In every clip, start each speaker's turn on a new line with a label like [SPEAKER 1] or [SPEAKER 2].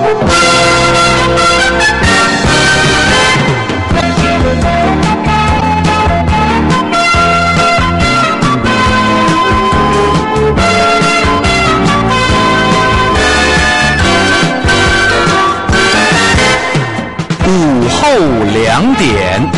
[SPEAKER 1] 午后2点。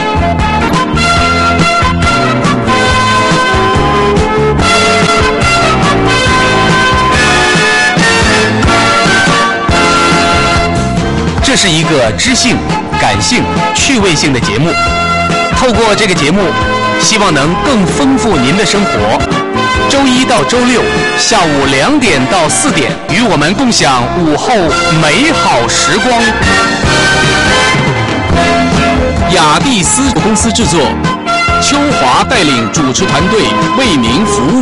[SPEAKER 1] 这是一个知性、感性、趣味性的节目。透过这个节目，希望能更丰富您的生活。周一到周六下午2点到4点，与我们共享午后美好时光。雅蒂斯公司制作，秋华带领主持团队为您服务。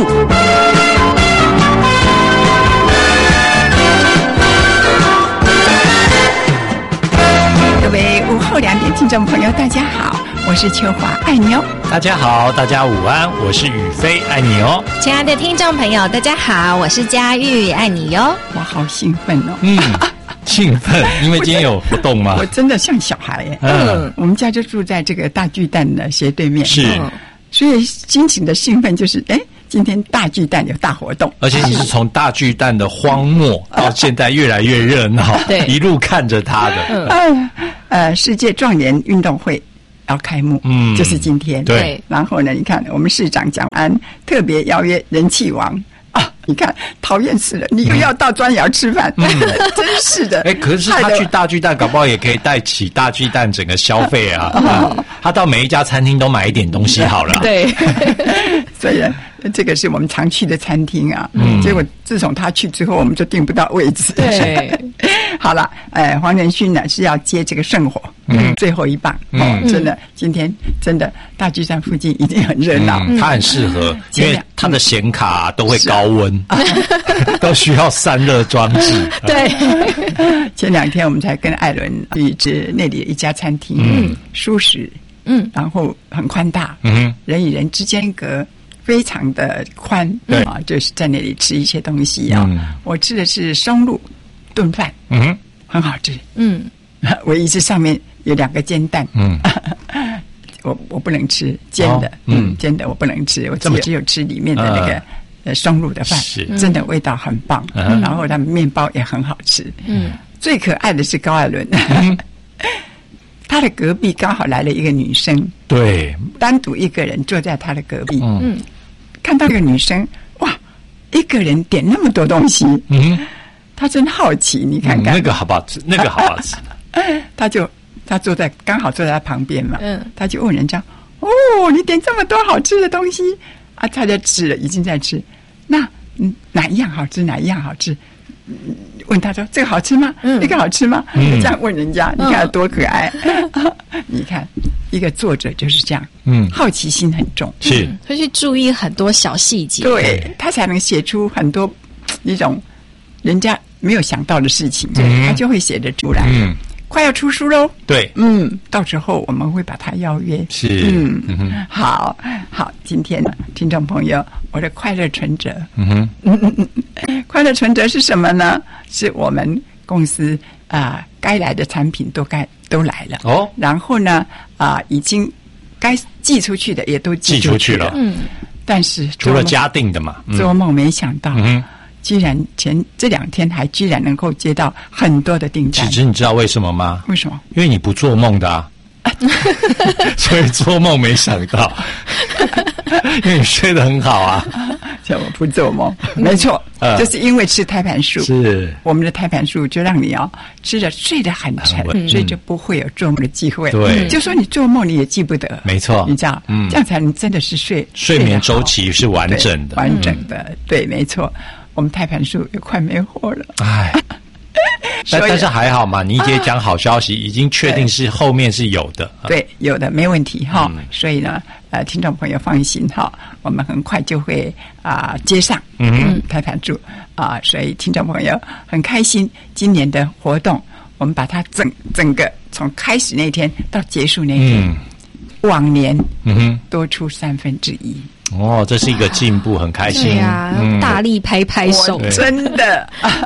[SPEAKER 2] 各位午后2点听众朋友，大家好，我是秋华，爱你哦。
[SPEAKER 3] 大家好，大家午安，我是宇飞，爱你哦。
[SPEAKER 4] 亲爱的听众朋友，大家好，我是佳玉，爱你哟。
[SPEAKER 2] 我好兴奋哦。
[SPEAKER 3] 兴奋，因为今天有活动吗？
[SPEAKER 2] 我真的像小孩耶。我们家就住在这个大巨蛋的斜对面，
[SPEAKER 3] 是，
[SPEAKER 2] 所以心情的兴奋就是今天大巨蛋有大活动，
[SPEAKER 3] 而且你是从大巨蛋的荒漠到现在越来越热闹，
[SPEAKER 4] 对，
[SPEAKER 3] 一路看着它的。
[SPEAKER 2] 世界壮年运动会要开幕，就是今天。
[SPEAKER 3] 对，
[SPEAKER 2] 然后呢，你看我们市长蒋安特别邀约人气王。你看，讨厌死了！你又要到砖窑吃饭，真是的。
[SPEAKER 3] 可是他去大巨蛋，搞不好也可以带起大巨蛋整个消费啊。他到每一家餐厅都买一点东西好了。
[SPEAKER 4] 对，
[SPEAKER 2] 所以这个是我们常去的餐厅啊。结果自从他去之后，我们就订不到位置。
[SPEAKER 4] 对，
[SPEAKER 2] 好了，黄仁勋呢是要接这个圣火，最后一棒。真的，今天真的大巨蛋附近一定很热闹。
[SPEAKER 3] 他很适合，因为他的显卡都会高温。都需要散热装置。
[SPEAKER 4] 对，
[SPEAKER 2] 前2天我们才跟艾伦去那里的一家餐厅，舒适，然后很宽大，人与人之间隔非常的宽，就是在那里吃一些东西啊。我吃的是松露炖饭，很好吃，唯一是上面有2个煎蛋，我不能吃煎的，煎的我不能吃，我只有吃里面的那个。松露的饭真的味道很棒，然后他们面包也很好吃。最可爱的是高艾伦，他的隔壁刚好来了一个女生，
[SPEAKER 3] 对，
[SPEAKER 2] 单独一个人坐在他的隔壁，看到一个女生，哇，一个人点那么多东西，他真好奇，你看看
[SPEAKER 3] 那个好不好吃？那个好不好吃？
[SPEAKER 2] 他刚好坐在他旁边嘛，他就问人家，你点这么多好吃的东西啊？他在吃了，已经在吃。那哪一样好吃？哪一样好吃？问他说：“这个好吃吗？那个好吃吗？”这样问人家，你看多可爱！你看，一个作者就是这样，好奇心很重，
[SPEAKER 3] 是
[SPEAKER 4] 会去注意很多小细节，
[SPEAKER 2] 对他才能写出很多一种人家没有想到的事情，他就会写得出来。快要出书喽，
[SPEAKER 3] 对，
[SPEAKER 2] 到时候我们会把他邀约。
[SPEAKER 3] 是，
[SPEAKER 2] 好，今天呢，听众朋友，我的快乐存折，快乐存折是什么呢？是我们公司该来的产品都来了哦，然后呢已经该寄出去的也都寄出去了，但是
[SPEAKER 3] 除了家订的嘛，
[SPEAKER 2] 做梦没想到。居然这2天还居然能够接到很多的订单。
[SPEAKER 3] 其实你知道为什么吗？
[SPEAKER 2] 为什么？
[SPEAKER 3] 因为你不做梦的啊，所以做梦没想到。因为你睡得很好啊。
[SPEAKER 2] 叫我不做梦，没错，就是因为吃胎盘素，是我们的胎盘素就让你吃着睡得很沉，所以就不会有做梦的机会。
[SPEAKER 3] 对，
[SPEAKER 2] 就说你做梦你也记不得，
[SPEAKER 3] 没错，
[SPEAKER 2] 你知道，这样才能真的是睡
[SPEAKER 3] 眠周期是完整的，
[SPEAKER 2] 完整的，对，没错。我们胎盘素也快没货了，
[SPEAKER 3] 哎，但是还好嘛，你也讲好消息，已经确定是后面是有的，
[SPEAKER 2] 对，有的没问题哈。所以呢，听众朋友放心哈，我们很快就会接上胎盘素所以听众朋友很开心，今年的活动我们把它整个从开始那天到结束那天，往年多出1/3。
[SPEAKER 3] 哦，这是一个进步，很开心。
[SPEAKER 4] 对啊，大力拍拍手，
[SPEAKER 2] 真的。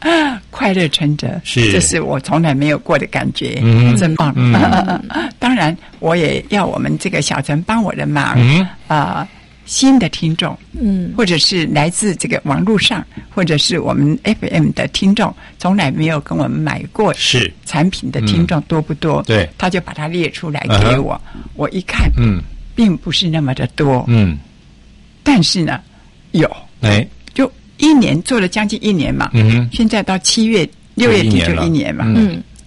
[SPEAKER 2] 快乐存折，
[SPEAKER 3] 是，
[SPEAKER 2] 这是我从来没有过的感觉，真棒。当然，我也要我们这个小陈帮我的忙，新的听众，或者是来自这个网络上，或者是我们 FM 的听众，从来没有跟我们买过产品的听众多不多？
[SPEAKER 3] 对，
[SPEAKER 2] 他就把它列出来给我，我一看，并不是那么的多，但是呢，有，就一年做了将近1年嘛，现在到6月底就1年嘛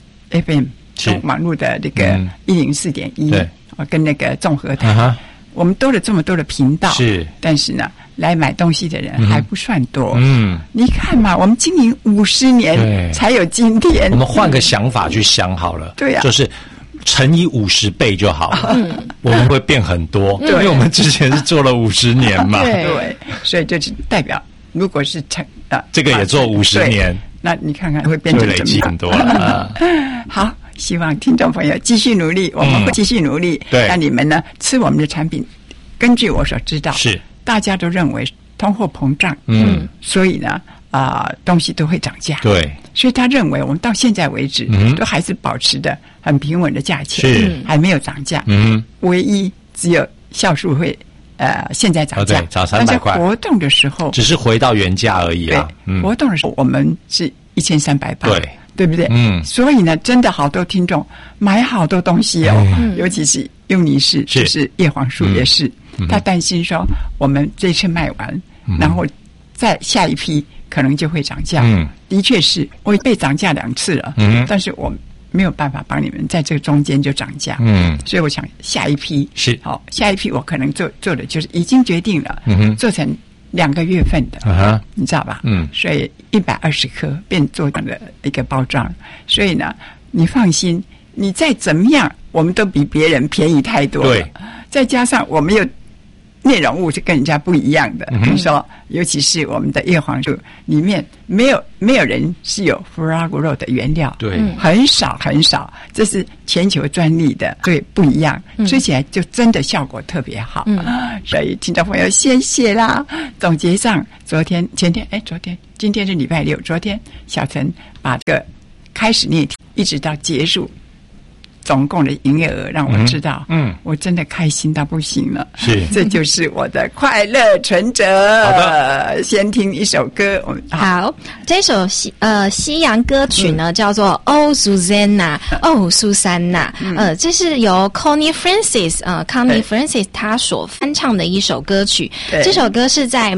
[SPEAKER 2] ，FM 网络的这个104.1，对，跟那个综合台。我们多了这么多的频道，但是呢，来买东西的人还不算多。你看嘛，我们经营50年才有今天。
[SPEAKER 3] 我们换个想法去想好了，
[SPEAKER 2] 对呀，
[SPEAKER 3] 就是乘以50倍就好了，我们会变很多，因为我们之前是做了50年嘛。
[SPEAKER 2] 对，所以就是代表，如果是
[SPEAKER 3] 这个也做50年，
[SPEAKER 2] 那你看看会变成
[SPEAKER 3] 累积很多了。
[SPEAKER 2] 好。希望听众朋友继续努力，我们会继续努力。
[SPEAKER 3] 对，
[SPEAKER 2] 那你们呢？吃我们的产品，根据我所知道，
[SPEAKER 3] 是
[SPEAKER 2] 大家都认为通货膨胀，所以呢，东西都会涨价。
[SPEAKER 3] 对，
[SPEAKER 2] 所以他认为我们到现在为止，都还是保持的很平稳的价钱，
[SPEAKER 3] 是
[SPEAKER 2] 还没有涨价。唯一只有酵素会现在涨价，
[SPEAKER 3] 涨300块。
[SPEAKER 2] 但在活动的时候，
[SPEAKER 3] 只是回到原价而已啊。
[SPEAKER 2] 活动的时候我们是1380。
[SPEAKER 3] 对
[SPEAKER 2] 不对？所以呢，真的好多听众买好多东西哦，尤其是尤尼氏，就是叶黄素也是，他担心说我们这次卖完，然后再下一批可能就会涨价。的确是，我被涨价2次了，但是我没有办法帮你们在这个中间就涨价。所以我想下一批
[SPEAKER 3] 是
[SPEAKER 2] 好，下一批我可能做的就是已经决定了，做成2个月份的，你知道吧？所以120颗变做这样的一个包装，所以呢，你放心，你再怎么样，我们都比别人便宜太多了。
[SPEAKER 3] 对，
[SPEAKER 2] 再加上我们又内容物是跟人家不一样的，你说，尤其是我们的叶黄素里面没有人是有弗拉古肉的原料，
[SPEAKER 3] 对，
[SPEAKER 2] 很少，这是全球专利的，对，不一样，吃起来就真的效果特别好。所以听众朋友，谢谢啦。总结上，今天是礼拜6，昨天小陈把这个开始那天一直到结束。总共的营业额让我知道，我真的开心到不行了。
[SPEAKER 3] 是，
[SPEAKER 2] 这就是我的快乐存折。
[SPEAKER 3] 好的，
[SPEAKER 2] 先听一首歌。
[SPEAKER 4] 好，这首西洋歌曲呢叫做《Oh Susanna》，哦，苏珊娜。这是由 Connie Francis，Connie Francis 他所翻唱的一首歌曲。这首歌是在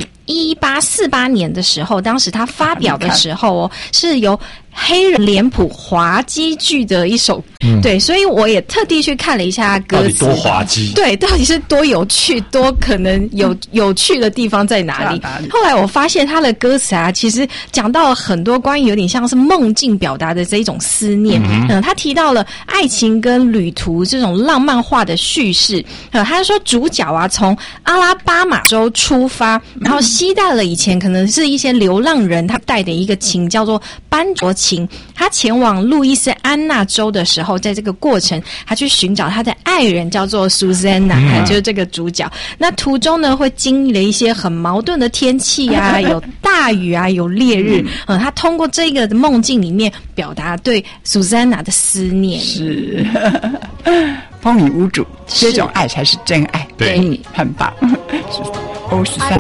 [SPEAKER 4] 1848年的时候，当时他发表的时候是由黑人脸谱滑稽剧的一首，对，所以我也特地去看了一下歌词，
[SPEAKER 3] 到底多滑稽？
[SPEAKER 4] 对，到底是多有趣，多可能有趣的地方在哪里？后来我发现他的歌词啊，其实讲到了很多关于有点像是梦境表达的这一种思念。他提到了爱情跟旅途这种浪漫化的叙事。他说主角啊从阿拉巴马州出发，然后携带了以前可能是一些流浪人他带的一个琴叫做班卓琴。他前往路易斯安那州的时候，在这个过程他去寻找他的爱人叫做 Susanna，就是这个主角。那途中呢会经历了一些很矛盾的天气啊，有大雨啊，有烈日。他通过这个梦境里面表达对 Susanna 的思念。
[SPEAKER 2] 是风雨无阻，这种爱才是真爱。
[SPEAKER 3] 对，
[SPEAKER 2] 很棒。哦，13。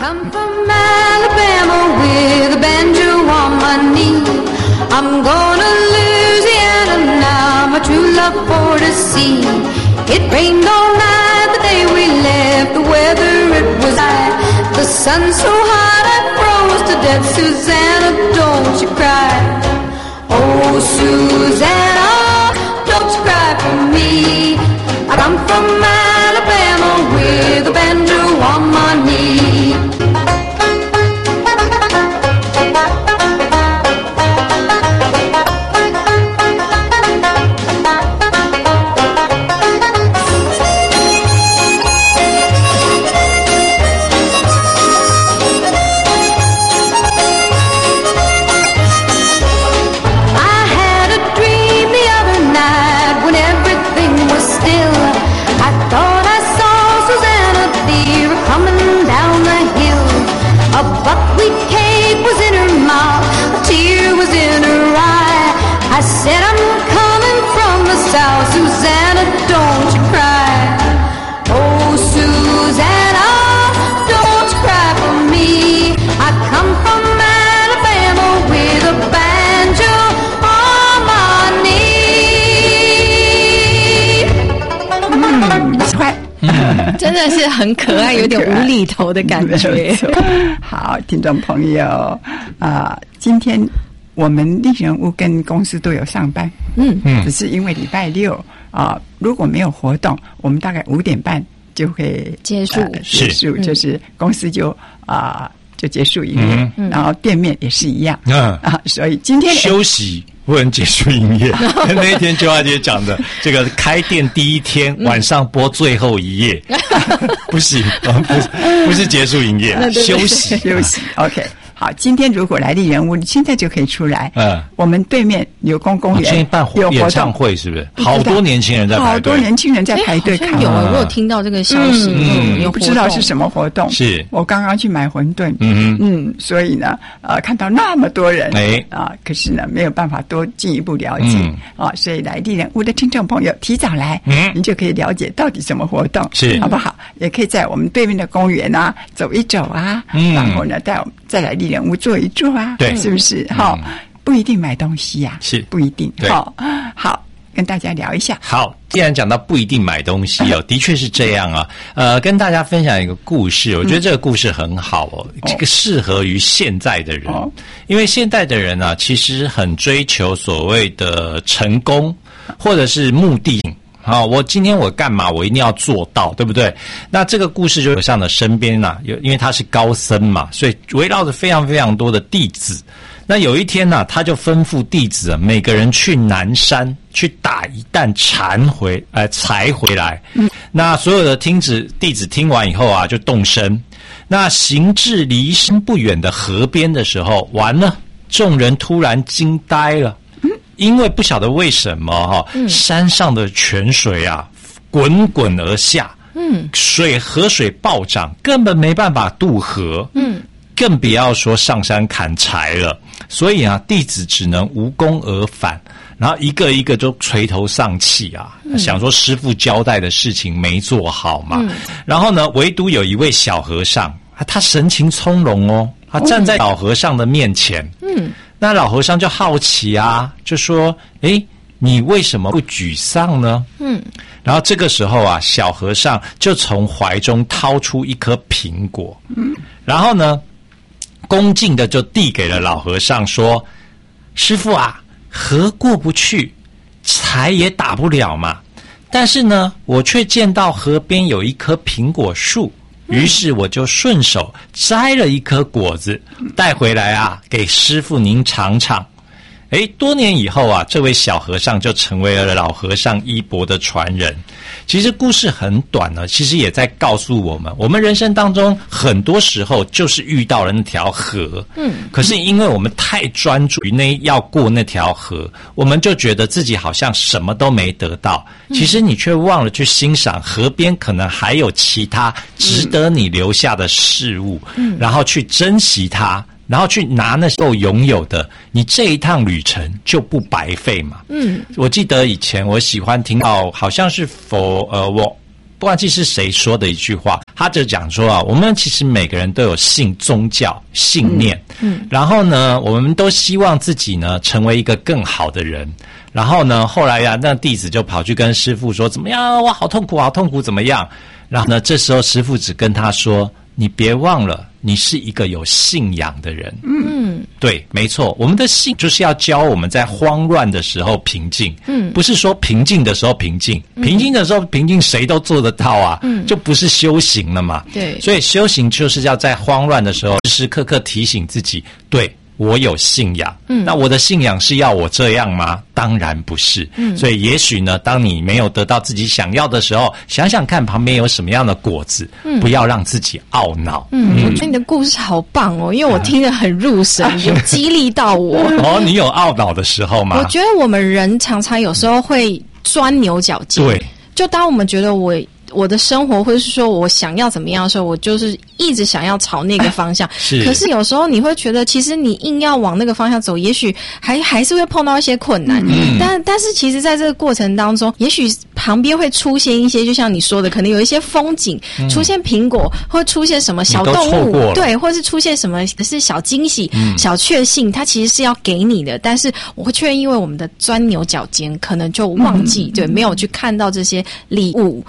[SPEAKER 5] I'm going to Louisiana now, my true love for to see. It rained all night the day we left, the weather it was high. The sun so hot I froze to death. Susanna, don't you cry. Oh, Susanna, don't you cry for me. I come from Alabama with a banjo on my knee.
[SPEAKER 4] 的是很可爱，有点无厘头的感觉。
[SPEAKER 2] 好，听众朋友今天我们丽人屋跟公司都有上班，只是因为礼拜六如果没有活动，我们大概5点半就会
[SPEAKER 4] 结束，
[SPEAKER 2] 就是公司就结束营业，然后店面也是一样，所以今天
[SPEAKER 3] 休息不能结束营业。那一天周华姐讲的，这个开店第一天晚上播最后一页，不行，不是结束营业，休息。
[SPEAKER 2] OK。好，今天如果来丽人屋，你现在就可以出来。我们对面柳工公园
[SPEAKER 3] 今天办演唱会，是不是？好多年轻人在排队，
[SPEAKER 2] 好多年轻人在排队看。
[SPEAKER 4] 有我有听到这个消息，
[SPEAKER 2] 我不知道是什么活动。
[SPEAKER 3] 是
[SPEAKER 2] 我刚刚去买馄饨，所以呢，看到那么多人，可是呢，没有办法多进一步了解所以来丽人屋的听众朋友提早来，你就可以了解到底什么活动，
[SPEAKER 3] 是
[SPEAKER 2] 好不好？也可以在我们对面的公园走一走然后呢，再来丽人屋坐一坐
[SPEAKER 3] 对，
[SPEAKER 2] 是不是？不一定买东西呀，
[SPEAKER 3] 是
[SPEAKER 2] 不一定。好，跟大家聊一下。
[SPEAKER 3] 好，既然讲到不一定买东西的确是这样跟大家分享一个故事，我觉得这个故事很好这个适合于现在的人，因为现在的人其实很追求所谓的成功或者是目的。我今天我干嘛？我一定要做到，对不对？那这个故事就有像的身边因为他是高僧嘛，所以围绕着非常非常多的弟子。那有一天他就吩咐弟子每个人去南山去打一担柴回来。那所有的弟子听完以后就动身。那行至离山不远的河边的时候，完了，众人突然惊呆了。因为不晓得为什么山上的泉水滚滚而下，河水暴涨，根本没办法渡河，更不要说上山砍柴了。所以弟子只能无功而返，然后一个一个都垂头丧气想说师父交代的事情没做好嘛。然后呢，唯独有一位小和尚，他神情从容他站在老和尚的面前。那老和尚就好奇就说：“你为什么不沮丧呢？”然后这个时候小和尚就从怀中掏出一颗苹果，然后呢，恭敬的就递给了老和尚说：“师父河过不去，柴也打不了嘛。但是呢，我却见到河边有一棵苹果树。”于是我就顺手摘了一颗果子带回来给师父您尝尝。多年以后这位小和尚就成为了老和尚衣钵的传人。其实故事很短其实也在告诉我们，我们人生当中很多时候就是遇到了那条河，可是因为我们太专注于要过那条河，我们就觉得自己好像什么都没得到，其实你却忘了去欣赏河边可能还有其他值得你留下的事物，然后去珍惜它，然后去拿那时候拥有的，你这一趟旅程就不白费嘛。我记得以前我喜欢听到好像是我不忘记是谁说的一句话，他就讲说我们其实每个人都有信宗教信念，然后呢，我们都希望自己呢成为一个更好的人。然后呢，后来那弟子就跑去跟师父说：“怎么样？哇，好痛苦，好痛苦，怎么样？”然后呢，这时候师父只跟他说：“你别忘了，你是一个有信仰的人。”对，没错，我们的信就是要教我们在慌乱的时候平静。不是说平静的时候平静，平静的时候平静谁都做得到就不是修行了嘛。
[SPEAKER 4] 对，
[SPEAKER 3] 所以修行就是要在慌乱的时候时时刻刻提醒自己，对，我有信仰。那我的信仰是要我这样吗？当然不是。所以也许呢，当你没有得到自己想要的时候，想想看旁边有什么样的果子，不要让自己懊恼。
[SPEAKER 4] 我觉得你的故事好棒因为我听得很入神，有激励到我。
[SPEAKER 3] 你有懊恼的时候吗？
[SPEAKER 4] 我觉得我们人常常有时候会钻牛角尖。
[SPEAKER 3] 对，
[SPEAKER 4] 就当我们觉得我的生活，或者是说我想要怎么样的时候，我就是一直想要朝那个方向。可是有时候你会觉得，其实你硬要往那个方向走，也许还是会碰到一些困难。但是其实在这个过程当中，也许旁边会出现一些，就像你说的，可能有一些风景，出现苹果，或出现什么小动物，对，或是出现什么是小惊喜、小确幸，它其实是要给你的。但是我却因为我们的钻牛角尖，可能就忘记，对，没有去看到这些礼物。
[SPEAKER 3] 所以我以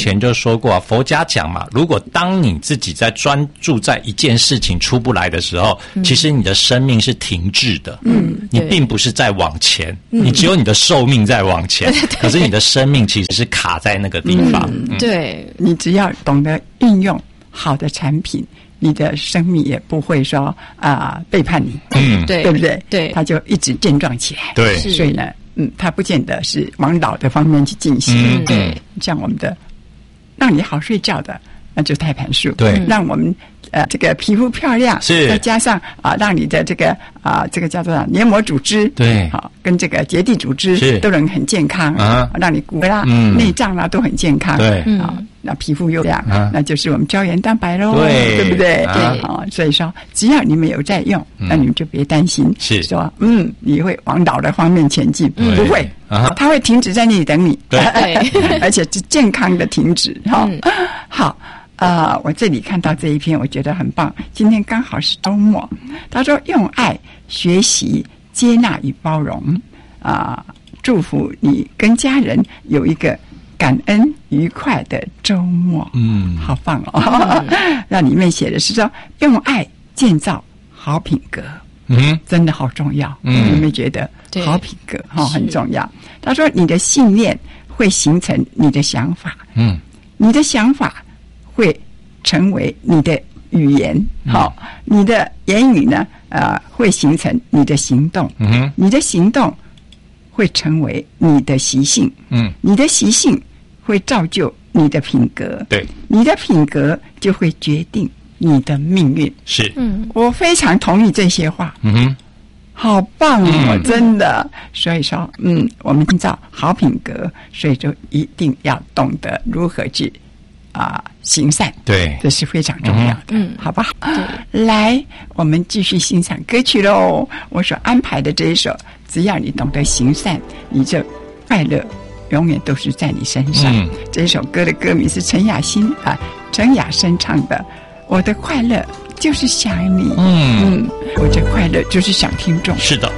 [SPEAKER 3] 前就说过佛家讲嘛，如果当你自己在专注在一件事情出不来的时候，其实你的生命是停滞的。你并不是在往前，你只有你的寿命在往前，可是你的生命其实是卡在那个地方。
[SPEAKER 4] 对，
[SPEAKER 2] 你只要懂得运用好的产品，你的生命也不会说背叛你。
[SPEAKER 4] 对
[SPEAKER 2] 不对？
[SPEAKER 4] 对，
[SPEAKER 2] 他就一直健壮起来。
[SPEAKER 3] 对，
[SPEAKER 2] 所以呢，他不见得是往老的方面去进行。
[SPEAKER 4] 对，
[SPEAKER 2] 像我们的让你好睡觉的，那就胎盘素。
[SPEAKER 3] 对，
[SPEAKER 2] 让我们这个皮肤漂亮，
[SPEAKER 3] 是
[SPEAKER 2] 再加上让你的这个叫做黏膜组织，
[SPEAKER 3] 对，
[SPEAKER 2] 跟这个结缔组织都能很健康让你骨啦、内脏啦都很健康。
[SPEAKER 3] 对，
[SPEAKER 2] 那皮肤又亮，那就是我们胶原蛋白咯，对不对？所以说，只要你们有在用，那你们就别担心，
[SPEAKER 3] 是
[SPEAKER 2] 说你会往老的方面前进，不会，它会停止在那里等你，
[SPEAKER 4] 对，
[SPEAKER 2] 而且是健康的停止。好。我这里看到这一篇，我觉得很棒。今天刚好是周末，他说用爱学习接纳与包容祝福你跟家人有一个感恩愉快的周末。好棒哦！那里面写的是说用爱建造好品格，真的好重要。你有没有觉得好品格很重要？他说你的信念会形成你的想法，你的想法会成为你的语言，你的言语呢，会形成你的行动，你的行动会成为你的习性，你的习性会造就你的品格，
[SPEAKER 3] 对，
[SPEAKER 2] 你的品格就会决定你的命运。
[SPEAKER 3] 是，
[SPEAKER 2] 我非常同意这些话，好棒真的。所以说，我们建造好品格，所以就一定要懂得如何去行善，
[SPEAKER 3] 对，
[SPEAKER 2] 这是非常重要的，好不好？来，我们继续欣赏歌曲喽。我所安排的这一首，只要你懂得行善，你这快乐永远都是在你身上。这一首歌的歌名是陈雅生唱的《我的快乐就是想你》。我这快乐就是想听众。
[SPEAKER 3] 是的。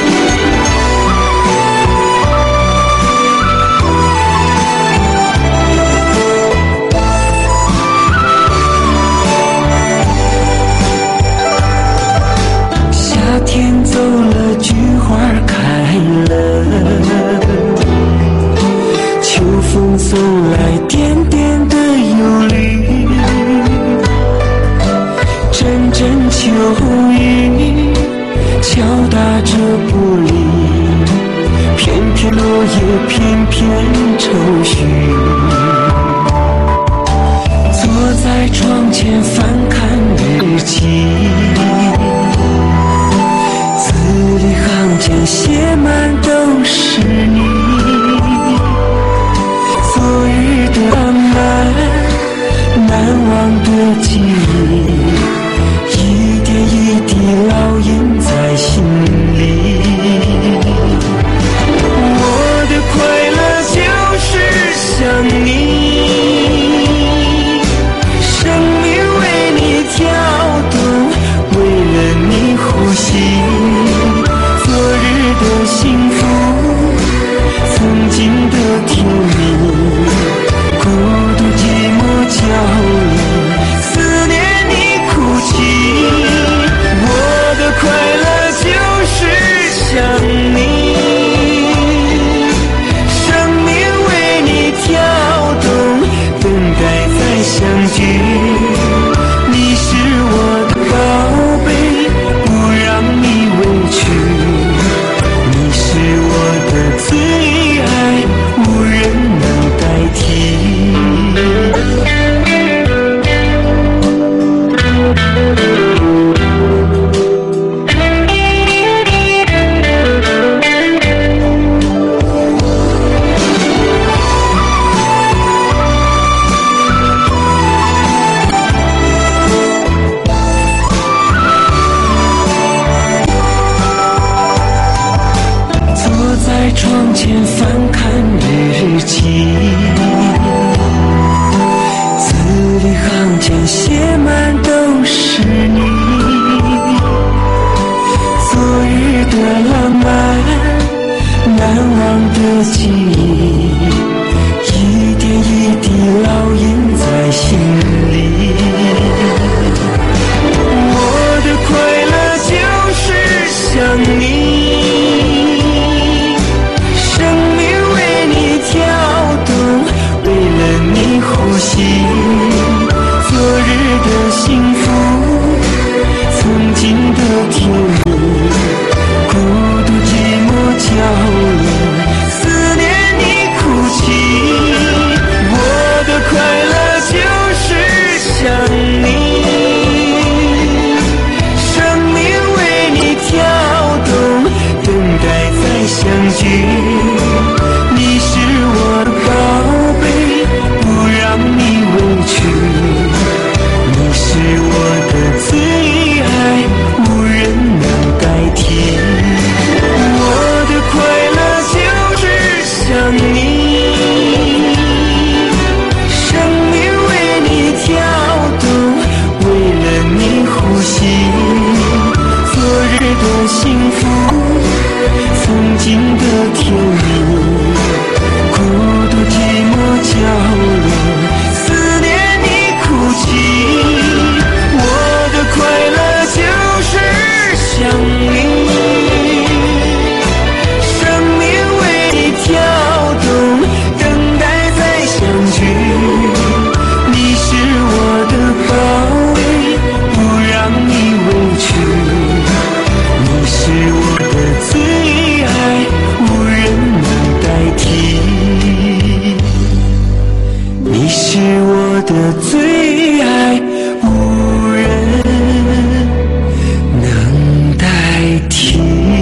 [SPEAKER 6] 天走了，菊花开了，秋风送来点点的忧虑，阵阵秋雨敲打着玻璃，片片落叶片片愁绪，坐在窗前翻看日记，字里行间写满都是你，昨日的浪漫，难忘的记忆，一点一滴烙印在心里。我的快乐就是想你，生命为你跳动，为了你呼吸。的幸福，曾经的甜蜜，孤独寂寞角落，思念你哭泣。我的快乐就是想你，生命为你跳动，等待再相聚。你是我的宝贝，不让你委屈。是聚。你是我的宝贝，不让你委屈。你是我的最爱，无人能代替。我的快乐就是想你，生命为你跳动，为了你呼吸。昨日的幸福，曾经的甜蜜，孤独寂寞角落，思念你哭泣。我的快乐就是想你，生命为你跳动，等待再相聚。你是我的宝贝，不让你委屈。你是我的最爱，无人能代替。你是我的最爱，无人能代替。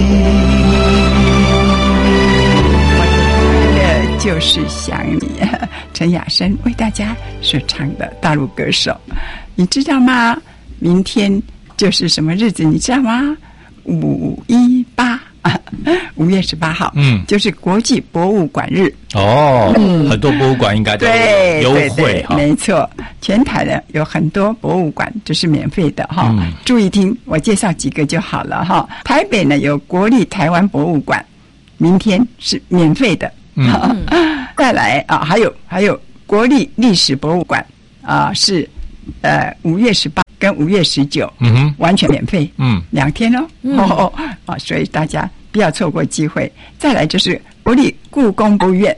[SPEAKER 2] 就是想你，陈雅生为大家所唱的大陆歌手，你知道吗？明天就是什么日子，你知道吗？518，5月18号，就是国际博物馆日。
[SPEAKER 3] 哦，很多博物馆应该都有优惠哈。
[SPEAKER 2] 没错，全台的有很多博物馆这是免费的哈。注意听，我介绍几个就好了哈。台北呢有国立台湾博物馆，明天是免费的。再来啊，还有国立历史博物馆啊，是5月18跟5月19，完全免费，2天哦，所以大家不要错过机会。再来就是国立故宫博物院，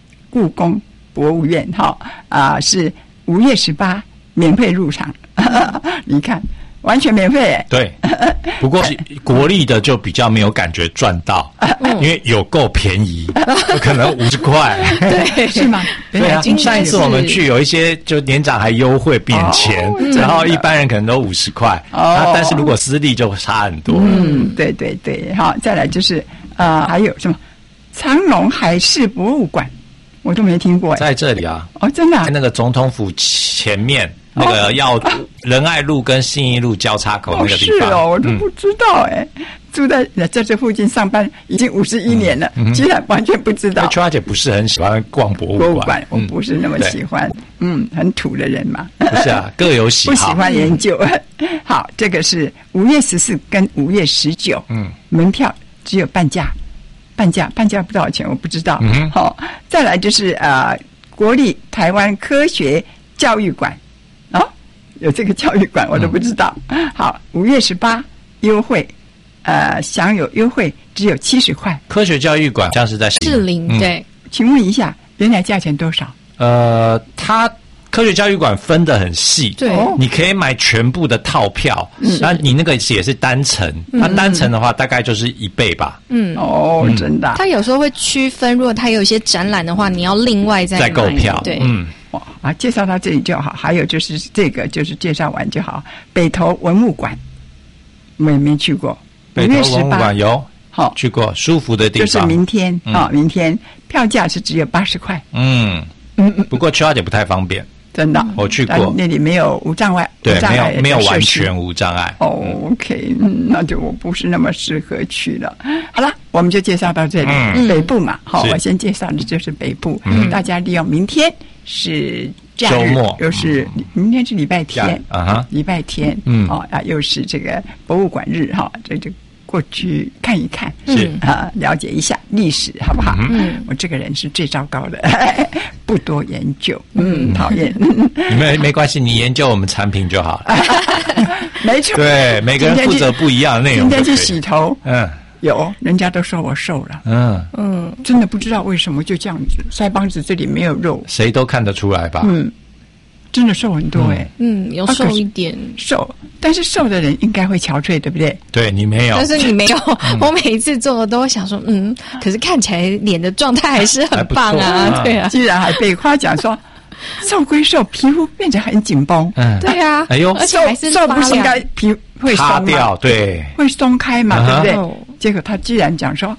[SPEAKER 2] 是5月18免费入场，你看完全免费。
[SPEAKER 3] 对，不过国立的就比较没有感觉赚到，因为有够便宜，有可能50块。
[SPEAKER 2] 对，是吗？
[SPEAKER 3] 对啊，上一次我们去有一些就年长还优惠免钱，然后一般人可能都50块，但是如果私立就差很多。
[SPEAKER 2] 对对对，好，再来就是还有什么长隆海事博物馆，我都没听过。
[SPEAKER 3] 在这里啊？
[SPEAKER 2] 哦，真的？
[SPEAKER 3] 在那个总统府前面。那个要仁爱路跟信义路交叉口那个地方。
[SPEAKER 2] 是哦，我都不知道哎。住在这附近上班已经51年了，居然完全不知道。
[SPEAKER 3] 秋花姐不是很喜欢逛博物馆，
[SPEAKER 2] 我不是那么喜欢，很土的人嘛。
[SPEAKER 3] 不是啊，各有喜好，
[SPEAKER 2] 不喜欢研究。好，这个是5月14跟5月19，门票只有半价不多少钱，我不知道。好，再来就是国立台湾科学教育馆。有这个教育馆我都不知道。好，5月18优惠，享有优惠只有70块。
[SPEAKER 3] 科学教育馆像是在
[SPEAKER 4] 士林，对。
[SPEAKER 2] 请问一下，原来价钱多少？
[SPEAKER 3] 它科学教育馆分得很细，
[SPEAKER 4] 对，
[SPEAKER 3] 你可以买全部的套票，那你那个也是单程，那单程的话大概就是1倍吧。
[SPEAKER 2] 真的。
[SPEAKER 4] 它有时候会区分，如果它有一些展览的话，你要另外再
[SPEAKER 3] 购票。
[SPEAKER 4] 对，
[SPEAKER 2] 介绍到这里就好。还有就是这个，就是介绍完就好。北投文物馆，我也没去过。
[SPEAKER 3] 北投文物馆有，去过，舒服的地方。
[SPEAKER 2] 就是明天明天票价是只有80块。
[SPEAKER 3] 不过秋花姐不太方便。
[SPEAKER 2] 真的，
[SPEAKER 3] 我去过，
[SPEAKER 2] 那里没有无障碍，
[SPEAKER 3] 对，没有完全无障碍。
[SPEAKER 2] OK， 那就我不是那么适合去了。好了，我们就介绍到这里。北部嘛，好，我先介绍的就是北部。大家利用明天是
[SPEAKER 3] 周末，
[SPEAKER 2] 又是明天是礼拜天礼拜天，又是这个博物馆日哈，这就过去看一看，了解一下历史，好不好？我这个人是最糟糕的，不多研究，讨厌。
[SPEAKER 3] 你们没关系，你研究我们产品就好了。
[SPEAKER 2] 没错，
[SPEAKER 3] 对，每个人负责不一样的内容。
[SPEAKER 2] 今天去洗头，有人家都说我瘦了，真的不知道为什么就这样子，腮帮子这里没有肉，
[SPEAKER 3] 谁都看得出来吧？
[SPEAKER 2] 真的瘦很多
[SPEAKER 4] 有瘦一点，
[SPEAKER 2] 瘦，但是瘦的人应该会憔悴，对不对？
[SPEAKER 3] 对，你没有，
[SPEAKER 4] 但是你没有。我每一次做的都会想说，可是看起来脸的状态还是很棒啊，对啊，
[SPEAKER 2] 居然还被夸奖说瘦归瘦，皮肤变得很紧绷，
[SPEAKER 4] 对啊，
[SPEAKER 3] 哎呦，
[SPEAKER 4] 而且还是
[SPEAKER 2] 瘦不是应该皮会松
[SPEAKER 3] 掉，对，
[SPEAKER 2] 会松开嘛，对不对？结果他居然讲说，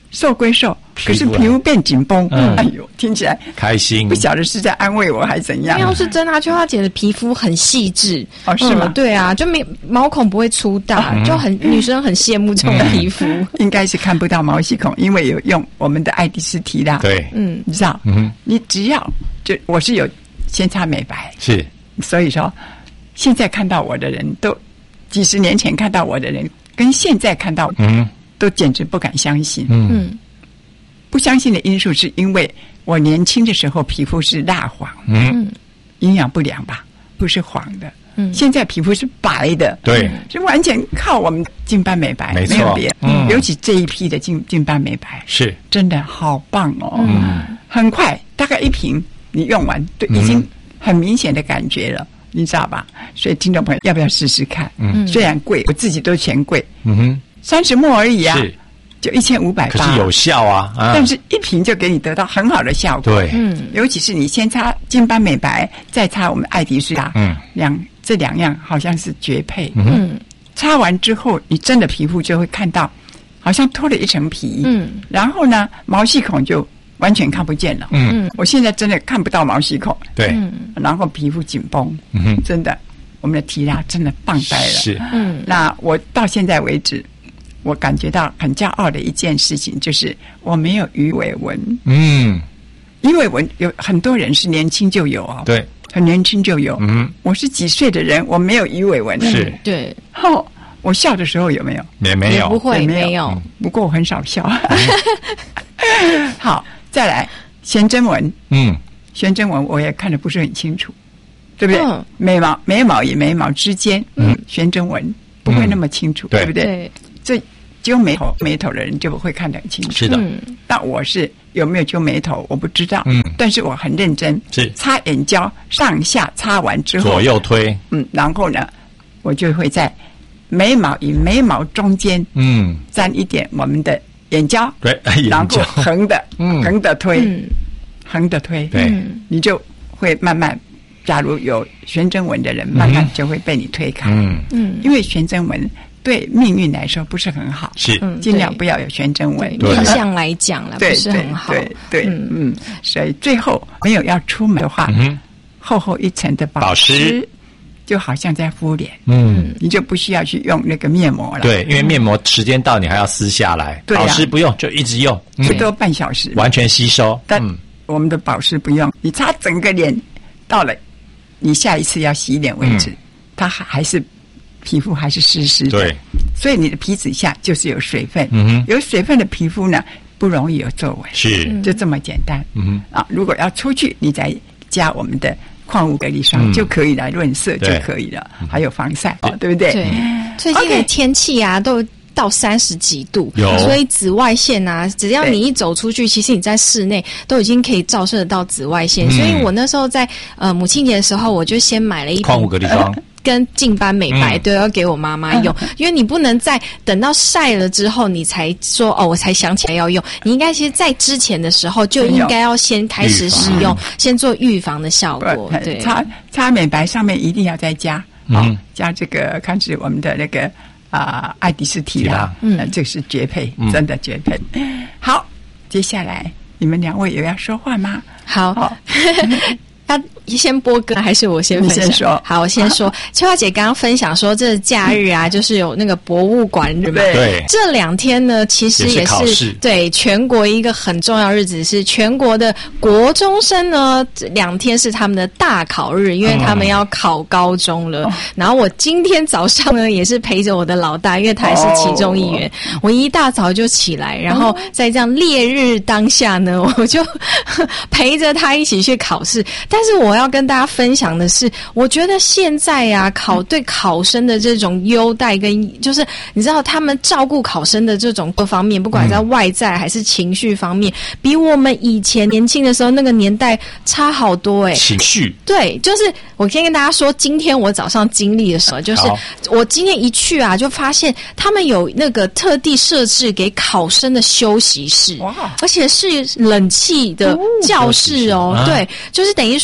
[SPEAKER 2] 瘦归瘦，可是皮肤变紧绷。哎呦，听起来
[SPEAKER 3] 开心，
[SPEAKER 2] 不晓得是在安慰我还怎样。
[SPEAKER 4] 要是真的，秋花姐的皮肤很细致
[SPEAKER 2] 哦，是吗？
[SPEAKER 4] 对啊，就没毛孔不会粗大，就很女生很羡慕这种皮肤。
[SPEAKER 2] 应该是看不到毛细孔，因为有用我们的爱迪斯提拉。
[SPEAKER 3] 对，
[SPEAKER 2] 你知道，你只要我是有先擦美白，
[SPEAKER 3] 是，
[SPEAKER 2] 所以说现在看到我的人都几十年前看到我的人，跟现在看到都简直不敢相信。不相信的因素是因为我年轻的时候皮肤是蜡黄，营养不良吧，不是黄的。现在皮肤是白的，
[SPEAKER 3] 对，
[SPEAKER 2] 是完全靠我们净斑美白，
[SPEAKER 3] 没错，
[SPEAKER 2] 没有别。尤其这一批的净斑美白
[SPEAKER 3] 是
[SPEAKER 2] 真的好棒哦，很快，大概1瓶你用完，对，已经很明显的感觉了。你知道吧？所以听众朋友要不要试试看？虽然贵，我自己都嫌贵，30末而已啊，
[SPEAKER 3] 是
[SPEAKER 2] 就1580，
[SPEAKER 3] 可是有效啊！
[SPEAKER 2] 但是1瓶就给你得到很好的效果。
[SPEAKER 3] 对，
[SPEAKER 2] 尤其是你先擦净斑美白，再擦我们爱迪斯达，这2样好像是绝配。擦完之后，你真的皮肤就会看到，好像脱了一层皮。然后呢，毛细孔就完全看不见了。我现在真的看不到毛细孔。
[SPEAKER 3] 对，
[SPEAKER 2] 然后皮肤紧绷。真的，我们的提拉真的棒呆了。
[SPEAKER 3] 是，
[SPEAKER 2] 那我到现在为止，我感觉到很骄傲的一件事情就是我没有鱼尾纹。鱼尾纹有很多人是年轻就有哦。
[SPEAKER 3] 对，
[SPEAKER 2] 很年轻就有。我是几岁的人，我没有鱼尾纹。
[SPEAKER 3] 是，
[SPEAKER 4] 对。
[SPEAKER 2] 我笑的时候有没有？
[SPEAKER 3] 也没有，
[SPEAKER 4] 不会，
[SPEAKER 2] 没有。不过我很少笑。好，再来悬针纹。悬针纹我也看得不是很清楚，对不对？眉毛与眉毛之间，悬针纹不会那么清楚，对不对？这揪眉头的人就会看得很清楚。
[SPEAKER 3] 是的。
[SPEAKER 2] 但我是有没有揪眉头我不知道，但是我很认真，
[SPEAKER 3] 是
[SPEAKER 2] 擦眼胶上下擦完之后，
[SPEAKER 3] 左右推，
[SPEAKER 2] 然后呢，我就会在眉毛与眉毛中间，沾一点我们的眼胶，
[SPEAKER 3] 对，
[SPEAKER 2] 然后横的推，对，你就会慢慢，假如有悬针纹的人，慢慢就会被你推开，因为悬针纹对命运来说不是很好，
[SPEAKER 3] 是，
[SPEAKER 2] 尽量不要有悬针纹，
[SPEAKER 4] 面相来讲了，不是很好，
[SPEAKER 2] 对，所以最后没有要出门的话，厚一层的保湿。就好像在敷脸，你就不需要去用那个面膜了。
[SPEAKER 3] 对，因为面膜时间到，你还要撕下来。保湿不用，就一直用，
[SPEAKER 2] 最多半小时，
[SPEAKER 3] 完全吸收。
[SPEAKER 2] 但我们的保湿不用，你擦整个脸，到了你下一次要洗脸为止，它还是皮肤还是湿湿的。
[SPEAKER 3] 对，
[SPEAKER 2] 所以你的皮脂下就是有水分，有水分的皮肤呢不容易有皱纹，
[SPEAKER 3] 是
[SPEAKER 2] 就这么简单。如果要出去，你再加我们的矿物隔离霜就可以来润色就可以了，还有防晒，对不对？
[SPEAKER 4] 对，最近的天气啊都到30几度，所以紫外线啊，只要你一走出去，其实你在室内都已经可以照射得到紫外线。所以我那时候在母亲节的时候，我就先买了一瓶
[SPEAKER 3] 矿物隔离霜。
[SPEAKER 4] 跟净斑美白都要给我妈妈用，因为你不能在等到晒了之后你才说我才想起来要用，你应该其实在之前的时候就应该要先开始使用，先做预防的效果。对，
[SPEAKER 2] 擦美白上面一定要再加，加这个看是我们的那个爱迪斯提拉，这是绝配，真的绝配。好，接下来你们2位有要说话吗？
[SPEAKER 4] 好。要先播歌还是我先分享？
[SPEAKER 2] 你先说。
[SPEAKER 4] 好，我先说。秋花姐刚刚分享说，这假日啊，就是有那个博物馆日嘛。
[SPEAKER 3] 对。
[SPEAKER 4] 这2天呢，其实也是对全国一个很重要日子，是全国的国中生呢，2天是他们的大考日，因为他们要考高中了。然后我今天早上呢，也是陪着我的老大，因为他也是其中一员。我一大早就起来，然后在这样烈日当下呢，我就陪着他一起去考试。但是我要跟大家分享的是，我觉得现在啊，对考生的这种优待跟就是你知道他们照顾考生的这种各方面，不管在外在还是情绪方面，比我们以前年轻的时候那个年代差好多
[SPEAKER 3] 情绪
[SPEAKER 4] 对，就是我先跟大家说，今天我早上经历的时候，就是我今天一去啊，就发现他们有那个特地设置给考生的休息室，而且是冷气的教室对，就是等于说考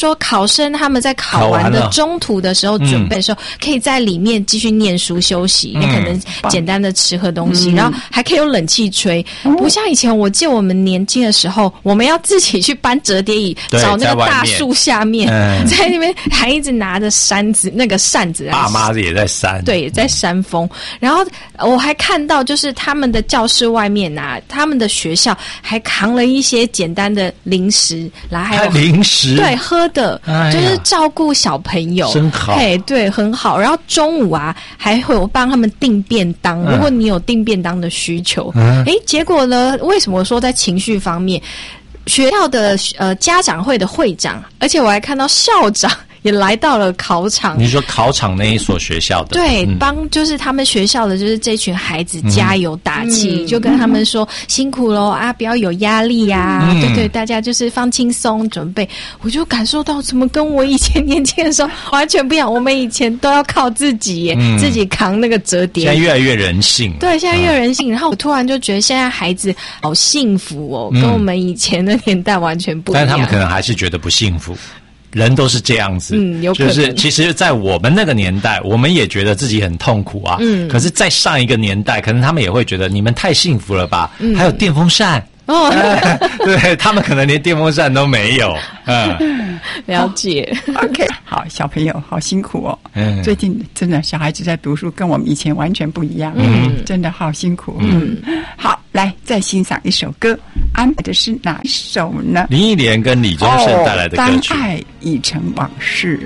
[SPEAKER 4] 考生他们在考完的中途的时候准备的时候，可以在里面继续念书休息，可能简单的吃喝东西，然后还可以有冷气吹，不像以前我记得我们年轻的时候，我们要自己去搬折叠椅，找那个大树下面，在那边还一直拿着扇子，那个扇子，
[SPEAKER 3] 爸妈也在扇，
[SPEAKER 4] 对，也在扇风。然后我还看到，就是他们的教室外面啊，他们的学校还扛了一些简单的零食，然后还有
[SPEAKER 3] 零食，
[SPEAKER 4] 对，喝的，就是照顾小朋友，
[SPEAKER 3] 真好，
[SPEAKER 4] 对，很好。然后中午啊，还会有帮他们订便当，如果你有订便当的需求，结果呢，为什么我说在情绪方面，学校的家长会的会长，而且我还看到校长也来到了考场。
[SPEAKER 3] 你说考场那一所学校的，
[SPEAKER 4] 对，帮就是他们学校的就是这群孩子加油打气，就跟他们说辛苦咯啊，不要有压力呀，对，大家就是放轻松准备。我就感受到怎么跟我以前年轻的时候完全不一样，我们以前都要靠自己耶，自己扛那个折叠，
[SPEAKER 3] 现在越来越人性，
[SPEAKER 4] 对，现在越人性。然后我突然就觉得现在孩子好幸福哦，跟我们以前的年代完全不一样。
[SPEAKER 3] 但他们可能还是觉得不幸福。人都是这样子，
[SPEAKER 4] 有可能
[SPEAKER 3] 就是其实在我们那个年代，我们也觉得自己很痛苦啊。可是在上一个年代，可能他们也会觉得你们太幸福了吧？还有电风扇。对，他们可能连电风扇都没有。
[SPEAKER 4] 了解。
[SPEAKER 2] OK， 好，小朋友好辛苦哦。最近真的小孩子在读书，跟我们以前完全不一样。真的好辛苦。好，来再欣赏一首歌，安排的是哪一首呢？
[SPEAKER 3] 林忆莲跟李宗盛带来的歌曲。
[SPEAKER 2] 当爱已成往事。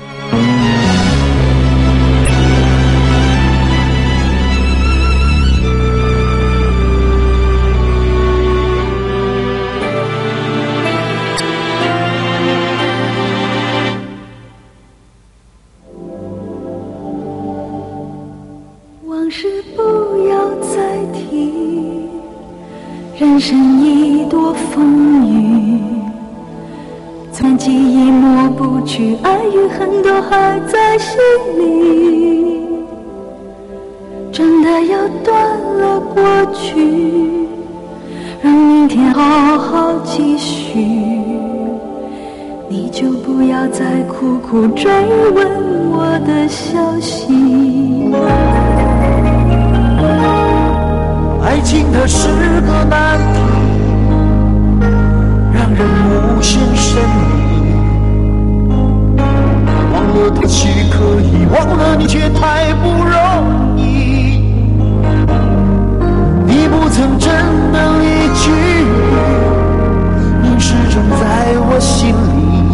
[SPEAKER 7] 往事不要再提，人生已多风雨，曾记忆抹不去，爱与恨都还在心里，真的要断了过去，让明天好好继续，你就不要再苦苦追问我的消息。
[SPEAKER 6] 爱情它是个难题，让人无限神秘。忘了它岂可以，忘了你却太不容易。你不曾真的离去，你始终在我心里。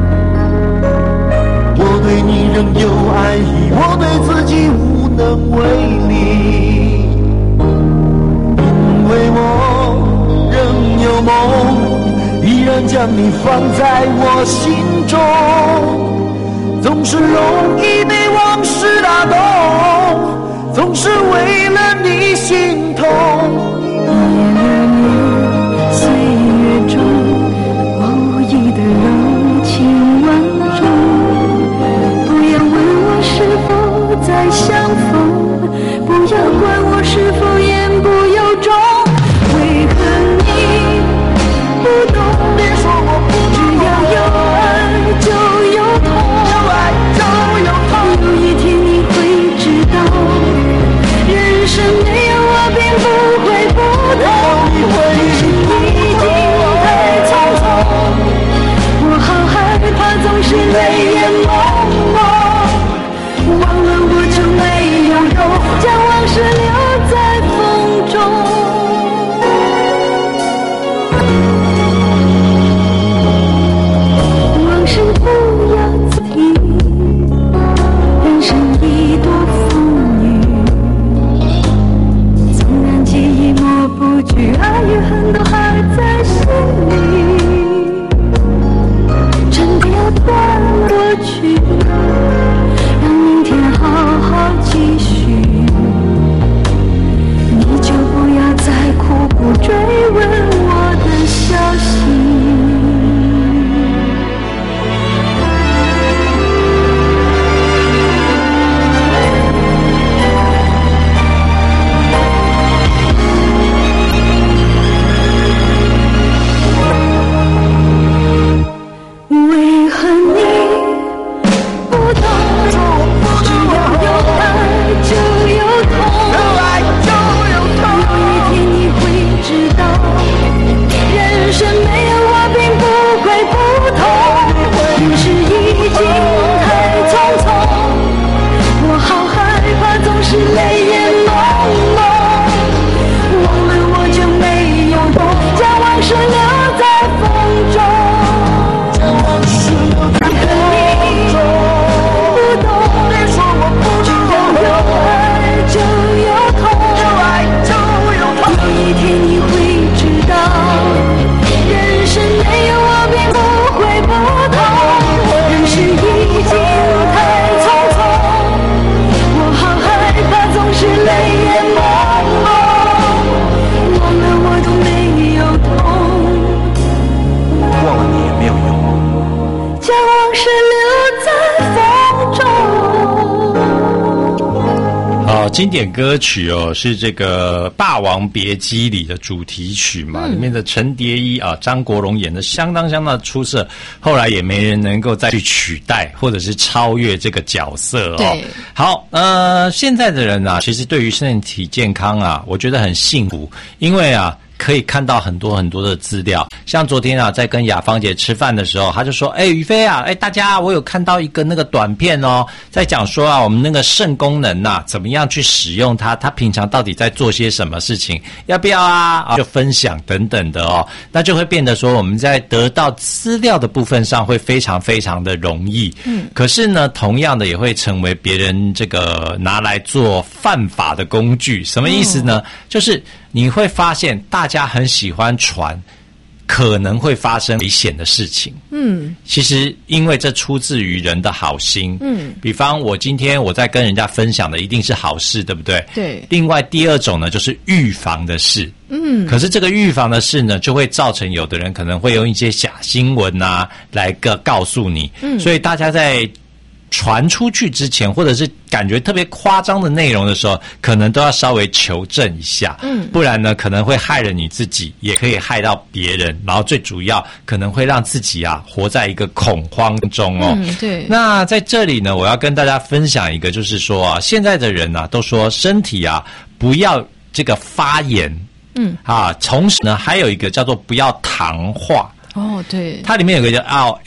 [SPEAKER 6] 我对你仍有爱意，我对自己无能为力。因为我仍有梦，依然将你放在我心中，总是容易被往事打动，总是为了你心痛。
[SPEAKER 7] 岁月中我无意的柔情万种，不要问我是否再相逢，不要管我是否言不由衷。为何你不懂？
[SPEAKER 6] 别说我不懂，
[SPEAKER 7] 只要有爱就有痛，
[SPEAKER 6] 有爱就有痛。
[SPEAKER 7] 有一天你会知道，人生没有我并不会不同。
[SPEAKER 6] 你会
[SPEAKER 7] 已经太匆匆，我好害怕总是泪眼朦胧，忘了我就没有用，将往事留在风中。往事不要再提，人生已多风雨，纵然记忆抹不去，爱与恨都还在心里，真的要断了过去，让明天好好继续，你就不要再苦苦追问我的消息。
[SPEAKER 3] 经典歌曲哦，是这个《霸王别姬》里的主题曲嘛，里面的陈蝶衣啊，张国荣演的相当出色，后来也没人能够再去取代或者是超越这个角色哦。
[SPEAKER 4] 对，
[SPEAKER 3] 好，现在的人啊，其实对于身体健康啊，我觉得很幸福，因为啊，可以看到很多的资料，像昨天啊，在跟雅芳姐吃饭的时候，她就说：“宇飞啊，大家，我有看到一个那个短片哦，在讲说啊，我们那个肾功能啊，怎么样去使用它？它平常到底在做些什么事情？要不要啊？就分享等等的哦，那就会变得说，我们在得到资料的部分上会非常的容易。可是呢，同样的也会成为别人这个拿来做犯法的工具。什么意思呢？就是你会发现大家很喜欢传可能会发生危险的事情。其实因为这出自于人的好心。比方我今天我在跟人家分享的一定是好事，对不对？
[SPEAKER 4] 对。
[SPEAKER 3] 另外第二种呢，就是预防的事。可是这个预防的事呢，就会造成有的人可能会用一些假新闻啊来告诉你。所以大家在传出去之前，或者是感觉特别夸张的内容的时候，可能都要稍微求证一下。不然呢，可能会害了你自己，也可以害到别人，然后最主要可能会让自己啊活在一个恐慌中哦。
[SPEAKER 4] 对。
[SPEAKER 3] 那在这里呢，我要跟大家分享一个，就是说啊，现在的人啊都说身体啊不要这个发炎。同时呢，还有一个叫做不要糖化。
[SPEAKER 4] 对，
[SPEAKER 3] 它里面有个叫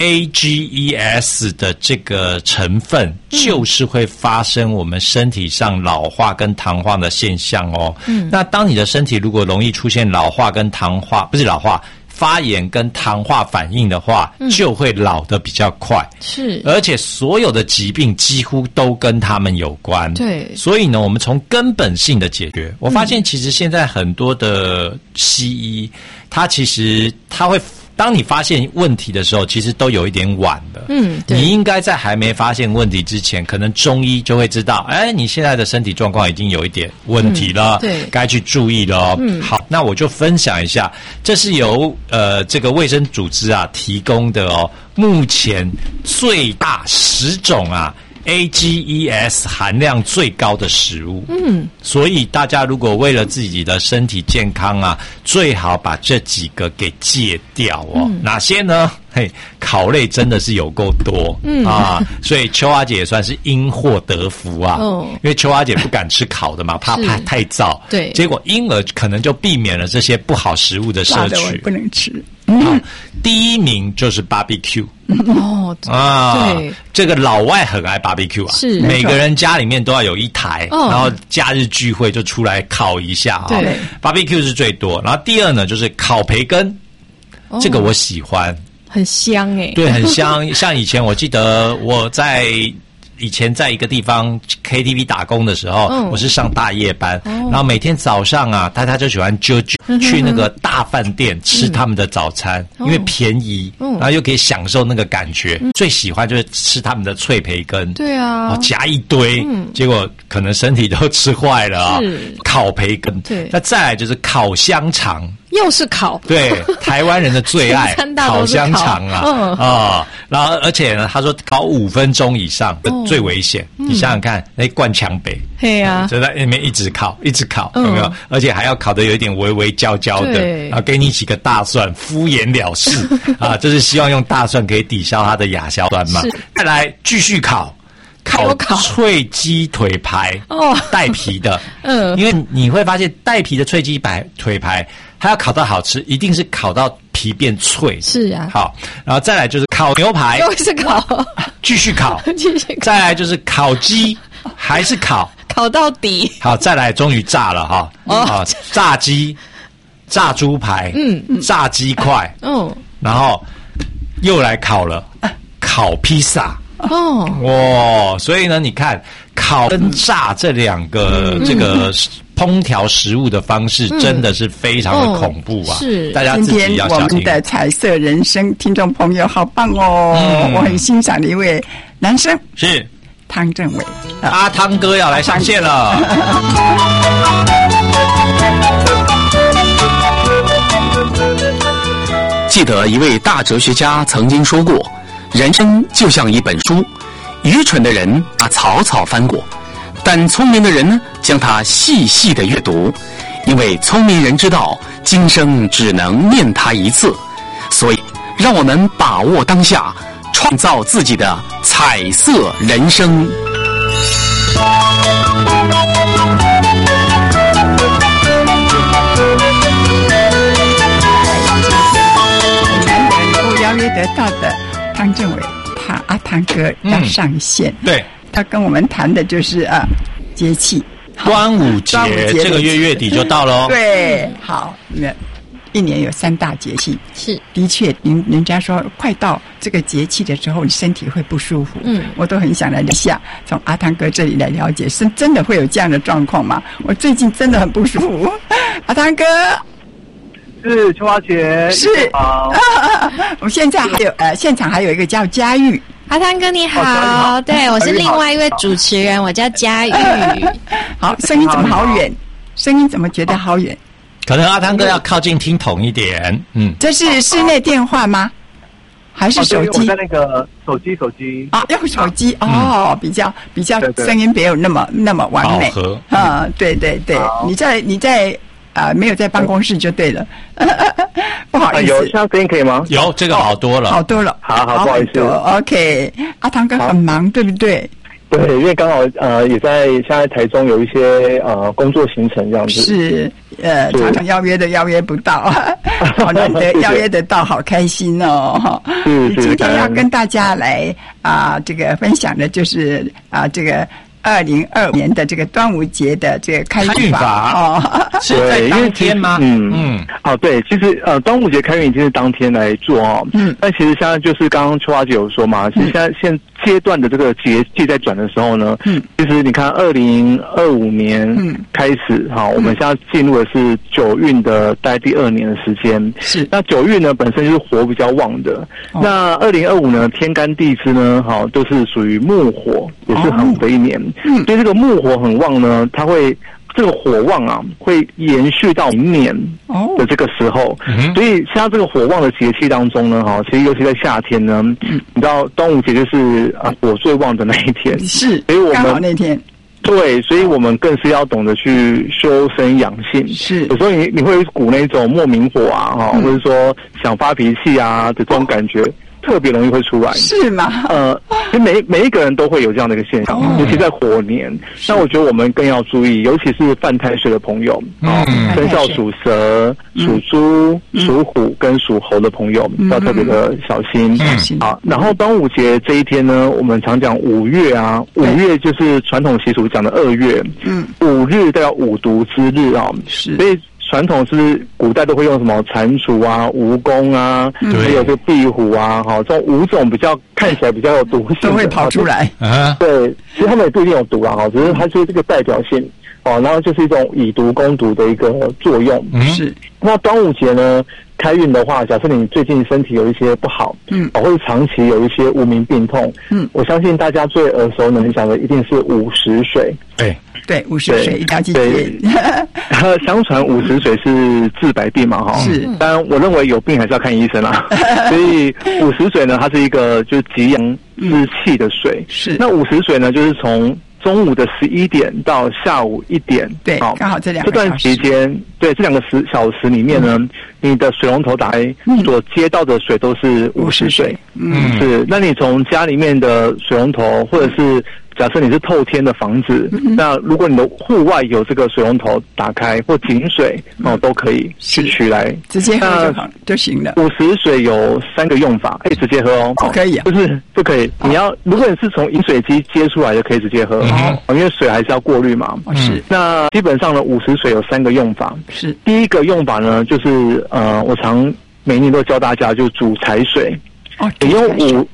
[SPEAKER 3] AGEs 的这个成分，就是会发生我们身体上老化跟糖化的现象哦。那当你的身体如果容易出现老化跟糖化，不是老化，发炎跟糖化反应的话，就会老得比较快。
[SPEAKER 4] 是，
[SPEAKER 3] 而且所有的疾病几乎都跟它们有关。
[SPEAKER 4] 对，
[SPEAKER 3] 所以呢，我们从根本性的解决。我发现其实现在很多的西医，它会。当你发现问题的时候，其实都有一点晚了。你应该在还没发现问题之前，可能中医就会知道，你现在的身体状况已经有一点问题了，
[SPEAKER 4] 对，
[SPEAKER 3] 该去注意了哦。好，那我就分享一下，这是由这个卫生组织啊提供的哦，目前最大10种啊AGEs 含量最高的食物。所以大家如果为了自己的身体健康啊，最好把这几个给戒掉哦。哪些呢？烤类真的是有够多所以秋华姐也算是因祸得福啊。因为秋华姐不敢吃烤的嘛，怕太燥。
[SPEAKER 4] 对，
[SPEAKER 3] 结果因而可能就避免了这些不好食物的摄取。
[SPEAKER 2] 不能吃。
[SPEAKER 3] 第一名就是 barbecue。
[SPEAKER 4] 对，
[SPEAKER 3] 这个老外很爱 barbecue 啊，
[SPEAKER 4] 是
[SPEAKER 3] 每个人家里面都要有一台，然后假日聚会就出来烤一下啊。
[SPEAKER 4] 对
[SPEAKER 3] ，barbecue 是最多，然后第二呢就是烤培根，这个我喜欢，
[SPEAKER 4] 很香
[SPEAKER 3] 对，很香。像以前我记得我以前在一个地方 KTV 打工的时候，我是上大夜班，然后每天早上啊，大家就喜欢去那个大饭店吃他们的早餐，因为便宜，然后又可以享受那个感觉。最喜欢就是吃他们的脆培根，
[SPEAKER 4] 对啊，
[SPEAKER 3] 夹一堆，结果可能身体都吃坏了啊。烤培根，
[SPEAKER 4] 对，
[SPEAKER 3] 那再来就是烤香肠。
[SPEAKER 4] 又是烤，
[SPEAKER 3] 对，台湾人的最爱烤香肠啊，然后而且呢，他说烤5分钟以上最危险。你想想看，灌墙北，就在那边一直烤，有没有？而且还要烤得有一点微微焦焦的，然后给你几个大蒜，敷衍了事啊，就是希望用大蒜可以抵消它的亚硝酸嘛。再来继续烤脆鸡腿排，带皮的，因为你会发现带皮的脆鸡腿排。它要烤到好吃，一定是烤到皮变脆。
[SPEAKER 4] 是啊，
[SPEAKER 3] 好，然后再来就是烤牛排，
[SPEAKER 4] 又是烤，
[SPEAKER 3] 继续烤，再来就是烤鸡，还是烤
[SPEAKER 4] 到底。
[SPEAKER 3] 好，再来终于炸了哈，炸鸡、炸猪排，炸鸡块，然后又来烤了，烤披萨。所以呢，你看烤跟炸这两个这个烹调食物的方式真的是非常的恐怖啊！
[SPEAKER 4] 是，
[SPEAKER 3] 大家自己要小心。
[SPEAKER 2] 今天我们的彩色人生听众朋友好棒哦！我很欣赏的一位男生
[SPEAKER 3] 是
[SPEAKER 2] 汤政伟，
[SPEAKER 3] 阿汤哥要来上线了。
[SPEAKER 1] 记得一位大哲学家曾经说过，人生就像一本书，愚蠢的人把草草翻过， 但聪明的人呢，将它细细的阅读，因为聪明人知道今生只能念它一次，所以让我们把握当下，创造自己的彩色人生。
[SPEAKER 2] 邀约得到的汤政伟，阿汤哥要上线，
[SPEAKER 3] 对，
[SPEAKER 2] 他跟我们谈的就是节气，
[SPEAKER 3] 端午节这个月底就到了。
[SPEAKER 2] 对，好，一年有3大节气，
[SPEAKER 4] 是
[SPEAKER 2] 的确，人家说快到这个节气的时候，你身体会不舒服。我都很想来一下，从阿汤哥这里来了解，是真的会有这样的状况吗？我最近真的很不舒服，阿汤哥。
[SPEAKER 8] 是秋花姐，
[SPEAKER 2] 是好。我们现在还有现场还有一个叫佳玉，
[SPEAKER 4] 阿汤哥你好，对，我是另外一位主持人，我叫佳玉。
[SPEAKER 2] 好，声音怎么好远？声音怎么觉得好远？
[SPEAKER 3] 可能阿汤哥要靠近听筒一点。
[SPEAKER 2] 这是室内电话吗？还是手机？
[SPEAKER 8] 我在那个手机啊，
[SPEAKER 2] 用手机比较声音没有那么完美对，你在。没有在办公室就对了，不好意思。
[SPEAKER 8] 有，现在声音可以吗？
[SPEAKER 3] 有，这个好多了，
[SPEAKER 2] 好多了。
[SPEAKER 8] 好，不好意思。
[SPEAKER 2] OK， 阿汤哥很忙，对不对？
[SPEAKER 8] 对，因为刚好也现在台中有一些工作行程这样子。是
[SPEAKER 2] 常常邀约不到，好难得邀约得到，好开心哦！
[SPEAKER 8] 是。
[SPEAKER 2] 今天要跟大家来这个分享的就是这个。2025年的这个端午节的这个开运法
[SPEAKER 3] 是在当天吗？
[SPEAKER 8] 对，其实端午节开运已经是当天来做但其实现在就是刚刚秋花姐有说嘛，其实现阶段的这个节气在转的时候呢，其实你看2025年开始我们现在进入的是九运的大概第2年的时间。是，那九运呢本身就是火比较旺的，那2025呢天干地支呢都是属于木火，也是很的一年。所以这个木火很旺呢，它会这个火旺会延续到明年的这个时候。所以像这个火旺的节气当中呢，其实尤其在夏天呢，你知道端午节就是火最旺的那一天，
[SPEAKER 2] 是，
[SPEAKER 8] 所以我
[SPEAKER 2] 们刚好那天。
[SPEAKER 8] 对，所以我们更是要懂得去修身养性。是，有时候你会有一股那种莫名火或者说想发脾气的这种感觉。特别容易会出来，是吗？其实每一个人都会有这样的一个现象，尤其在火年。那我觉得我们更要注意，尤其是犯太岁的朋友生肖属蛇、属猪、属虎跟属猴的朋友要特别的小心。好，然后端午节这一天呢，我们常讲5月5月就是传统习俗讲的2月，5日代表5毒之日是，所以。传统是古代都会用什么蟾蜍蜈蚣还有这个壁虎这种5种比较看起来比较有毒性的
[SPEAKER 2] 都会跑出来。
[SPEAKER 8] 对，其实他们也不一定有毒只是它就是这个代表性然后就是一种以毒攻毒的一个作用。是。那端午节呢，开运的话，假设你最近身体有一些不好，或者长期有一些无名病痛，我相信大家最耳熟能详的一定是50水。
[SPEAKER 2] 对，50水一定要记得。
[SPEAKER 8] 相传50水是治百病嘛，是。当然，我认为有病还是要看医生所以50水呢，它是一个就是吉阳之气的水。是。那50水呢，就是从中午的11点到下午1点，对，
[SPEAKER 2] 刚好这
[SPEAKER 8] 段期间，对，这2个小时里面呢，你的水龙头打开所接到的水都是50水，是。那你从家里面的水龙头，或者是假设你是透天的房子，那如果你的户外有这个水龙头打开或井水都可以去取来，
[SPEAKER 2] 直接喝就行了。
[SPEAKER 8] 50水有3个用法，可以直接喝
[SPEAKER 2] 可以
[SPEAKER 8] 就是不可以。你要如果你是从饮水机接出来的，可以直接喝因为水还是要过滤嘛。是。那基本上呢，50水有3个用法。是。第一个用法呢，就是我常每年都教大家，就煮财水。你用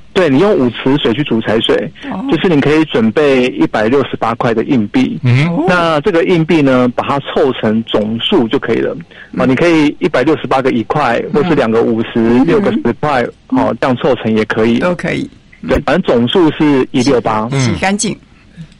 [SPEAKER 8] 5池水去煮财水，就是你可以准备168块的硬币。那这个硬币呢，把它凑成总数就可以了。你可以168个1块，或是2个50、6个10块，这样凑成也可以，
[SPEAKER 2] 都可以。
[SPEAKER 8] 对，反正总数是168。
[SPEAKER 2] 洗干净。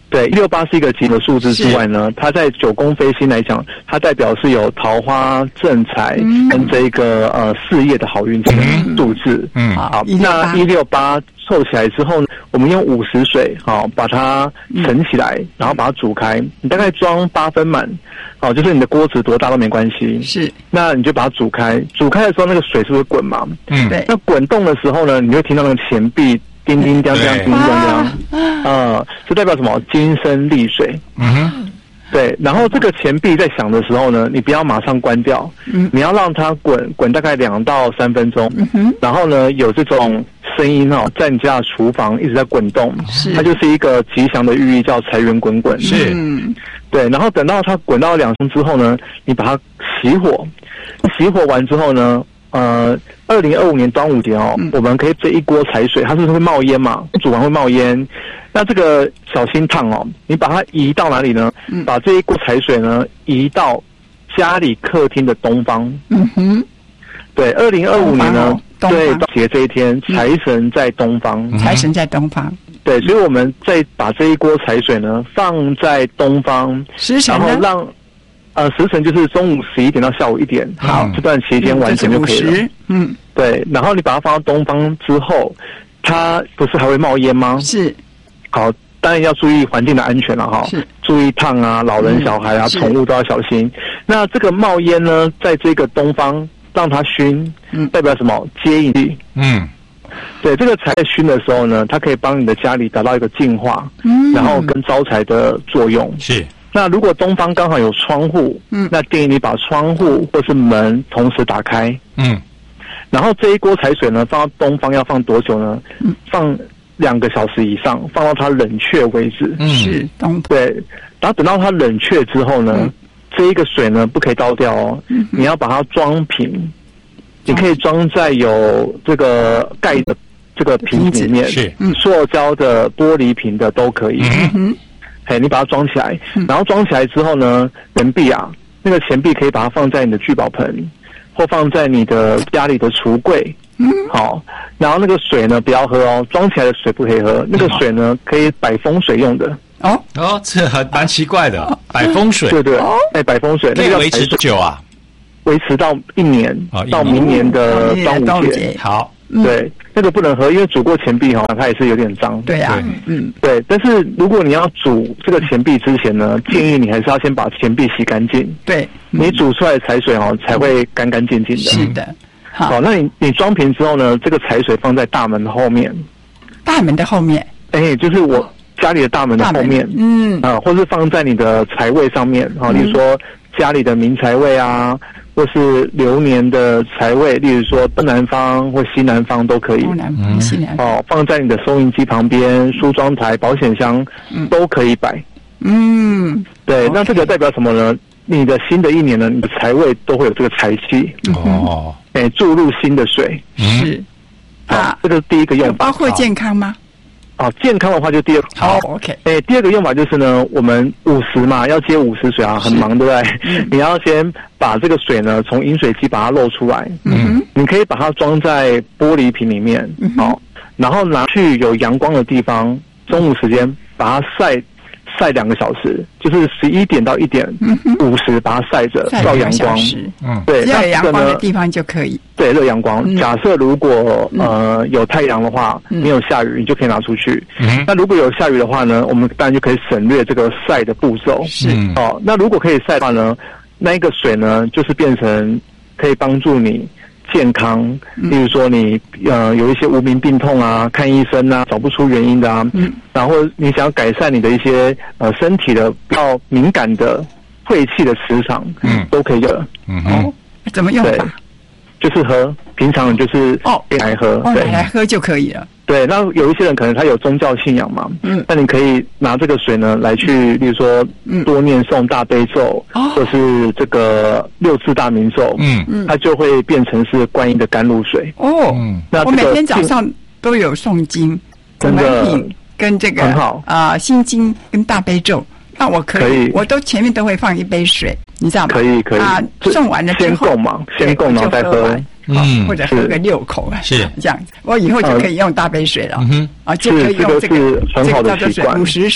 [SPEAKER 8] 对，168是一个吉的数字之外呢，它在九宫飞星来讲，它代表是有桃花、正财跟这个事业的好运气的数字。好，那168凑起来之后呢，我们用50水把它盛起来，然后把它煮开。你大概装8分满，就是你的锅子多大都没关系。是，那你就把它煮开。煮开的时候，那个水是不是滚嘛？对。那滚动的时候呢，你会听到那个钱币。叮叮当当，叮叮当当，这代表什么？金生丽水。对。然后这个钱币在响的时候呢，你不要马上关掉，你要让它滚大概2到3分钟。然后呢，有这种声音在你家的厨房一直在滚动，它就是一个吉祥的寓意，叫财源滚滚。是。对。然后等到它滚到2分钟之后呢，你把它熄火，熄火完之后呢。2025年端午节我们可以这一锅财水，它是不是会冒烟嘛？煮完会冒烟，那这个小心烫你把它移到哪里呢？把这一锅财水呢移到家里客厅的东方。对，2025年呢，对节这一天，财神在东方，
[SPEAKER 2] 财神在东方。
[SPEAKER 8] 对，所以我们再把这一锅财水呢放在东方，然后让。时辰就是中午11点到下午1点，好，这段期间完成就可以了。对，然后你把它放到东方之后，它不是还会冒烟吗？是。好，当然要注意环境的安全了哈，注意烫啊，老人、小孩啊，宠物都要小心。那这个冒烟呢，在这个东方让它熏，代表什么？接引力。对，这个财在熏的时候呢，它可以帮你的家里达到一个净化，然后跟招财的作用。是。那如果东方刚好有窗户，那建议你把窗户或是门同时打开。然后这一锅财水呢，放到东方要放多久呢？放2个小时以上，放到它冷却为止。是，对。然后等到它冷却之后呢，这一个水呢不可以倒掉你要把它装瓶。你可以装在有这个盖的这个瓶子里面，是塑胶的、玻璃瓶的都可以。你把它装起来，然后装起来之后呢，钱币那个钱币可以把它放在你的聚宝盆，或放在你的家里的橱柜。好，然后那个水呢不要喝装起来的水不可以喝，那个水呢可以摆风水用的。
[SPEAKER 3] 这还蛮奇怪的，摆风水。对对，
[SPEAKER 8] 摆风水，
[SPEAKER 3] 那个维持多久啊？
[SPEAKER 8] 维持到1年，到明年的端午节。
[SPEAKER 3] 好。
[SPEAKER 8] 对，那个不能喝，因为煮过钱币它也是有点脏。
[SPEAKER 2] 对啊，
[SPEAKER 8] 对。但是如果你要煮这个钱币之前呢，建议你还是要先把钱币洗干净。对，你煮出来的财水才会干干净净的。是的。好，那你装瓶之后呢，这个财水放在大门的后面。
[SPEAKER 2] 大门的后面？
[SPEAKER 8] 就是我家里的大门的后面。或是放在你的财位上面例如说家里的明财位啊。或是流年的财位，例如说东南方或西南方都可以。东南方、西南方放在你的收音机旁边、梳妆台、保险箱都可以摆。对，那这个代表什么呢？你的新的一年呢，你的财位都会有这个财气。注入新的水。是。这个是第一个用法。
[SPEAKER 2] 包括健康吗？
[SPEAKER 8] 健康的话就第二个。
[SPEAKER 2] 好 ，OK。
[SPEAKER 8] 第二个用法就是呢，我们50嘛，要接50水很忙，对不对？你要先把这个水呢，从饮水机把它漏出来。你可以把它装在玻璃瓶里面，然后拿去有阳光的地方，中午时间把它晒2个小时，就是11点到1点50，把它晒着，照阳光。对，
[SPEAKER 2] 只要有阳光的地方就可以。
[SPEAKER 8] 对，热阳光。假设如果有太阳的话，没有下雨，你就可以拿出去。那如果有下雨的话呢，我们当然就可以省略这个晒的步骤。是。那如果可以晒的话呢，那一个水呢，就是变成可以帮助你健康，例如说你有一些无名病痛啊，看医生啊，找不出原因的啊，然后你想要改善你的一些身体的比较敏感的晦气的磁场，都可以用。
[SPEAKER 2] 怎么用法？
[SPEAKER 8] 就是喝，平常就是来喝，对，
[SPEAKER 2] 来喝就可以了。
[SPEAKER 8] 对，那有一些人可能他有宗教信仰嘛，那你可以拿这个水呢来去，例如说多念诵大悲咒，或是这个6字大明咒，它就会变成是观音的甘露水。
[SPEAKER 2] 那我每天早上都有诵经，
[SPEAKER 8] 真的
[SPEAKER 2] 跟这个
[SPEAKER 8] 很好
[SPEAKER 2] 心经跟大悲咒。那我可以，我都前面都会放一杯水，你知道吗？
[SPEAKER 8] 可以
[SPEAKER 2] 送完了之后
[SPEAKER 8] 先供然后再喝。
[SPEAKER 2] 或者喝个6口是这样子，我以后就可以用大杯水了。就可以用这个
[SPEAKER 8] 很好的
[SPEAKER 2] 叫做50水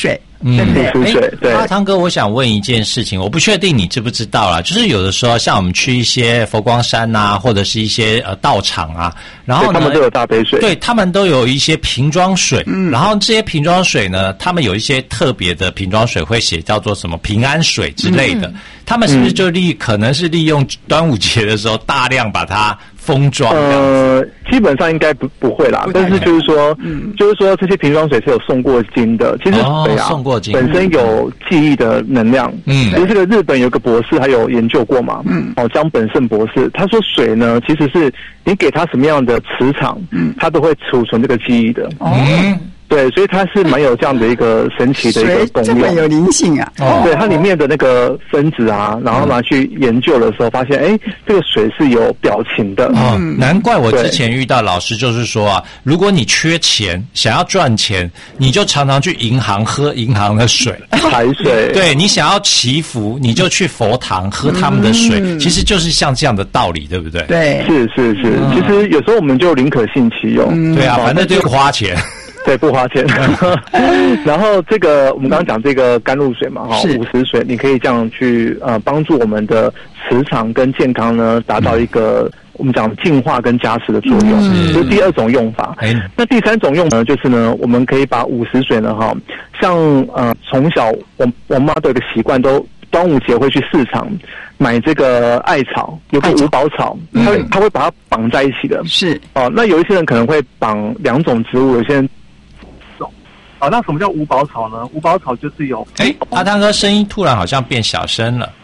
[SPEAKER 8] 五十水。对，
[SPEAKER 3] 阿汤哥，我想问一件事情，我不确定你知不知道啦，就是有的时候像我们去一些佛光山啊，或者是一些道场啊，然后呢，
[SPEAKER 8] 他们都有大杯水，
[SPEAKER 3] 对，他们都有一些瓶装水，然后这些瓶装水呢，他们有一些特别的瓶装水会写叫做什么平安水之类的，他们是不是就可能是利用端午节的时候大量把它封装？
[SPEAKER 8] 基本上应该不会啦，但是就是说这些瓶装水是有诵过经的。其实水啊，
[SPEAKER 3] 诵过经
[SPEAKER 8] 本身有记忆的能量。其实这个日本有个博士还有研究过嘛。江本胜博士他说水呢，其实是你给它什么样的磁场，它都会储存这个记忆的。对，所以它是蛮有这样的一个神奇的一个功用，
[SPEAKER 2] 这么有灵性啊！
[SPEAKER 8] 对，它里面的那个分子啊，然后拿去研究的时候，发现这个水是有表情的。
[SPEAKER 3] 难怪我之前遇到老师就是说啊，如果你缺钱，想要赚钱，你就常常去银行喝银行的水，
[SPEAKER 8] 海水。
[SPEAKER 3] 对，你想要祈福，你就去佛堂喝他们的水，其实就是像这样的道理，对不对？
[SPEAKER 2] 对，
[SPEAKER 8] 是。其实有时候我们就宁可信其有。
[SPEAKER 3] 对啊，反正就不花钱。
[SPEAKER 8] 对，不花钱。然后这个我们刚刚讲这个甘露水嘛，50水，你可以这样去帮助我们的磁场跟健康呢达到一个我们讲净化跟加持的作用，这是第二种用法。那第三种用呢，就是呢，我们可以把50水呢像从小我妈都有个习惯，都端午节会去市场买这个艾草，有个五宝草，他会把它绑在一起的。
[SPEAKER 2] 是
[SPEAKER 8] 那有一些人可能会绑2种植物，有些人。那什么叫五宝草呢？五宝草就是有
[SPEAKER 3] 阿汤哥声音突然好像变小声了。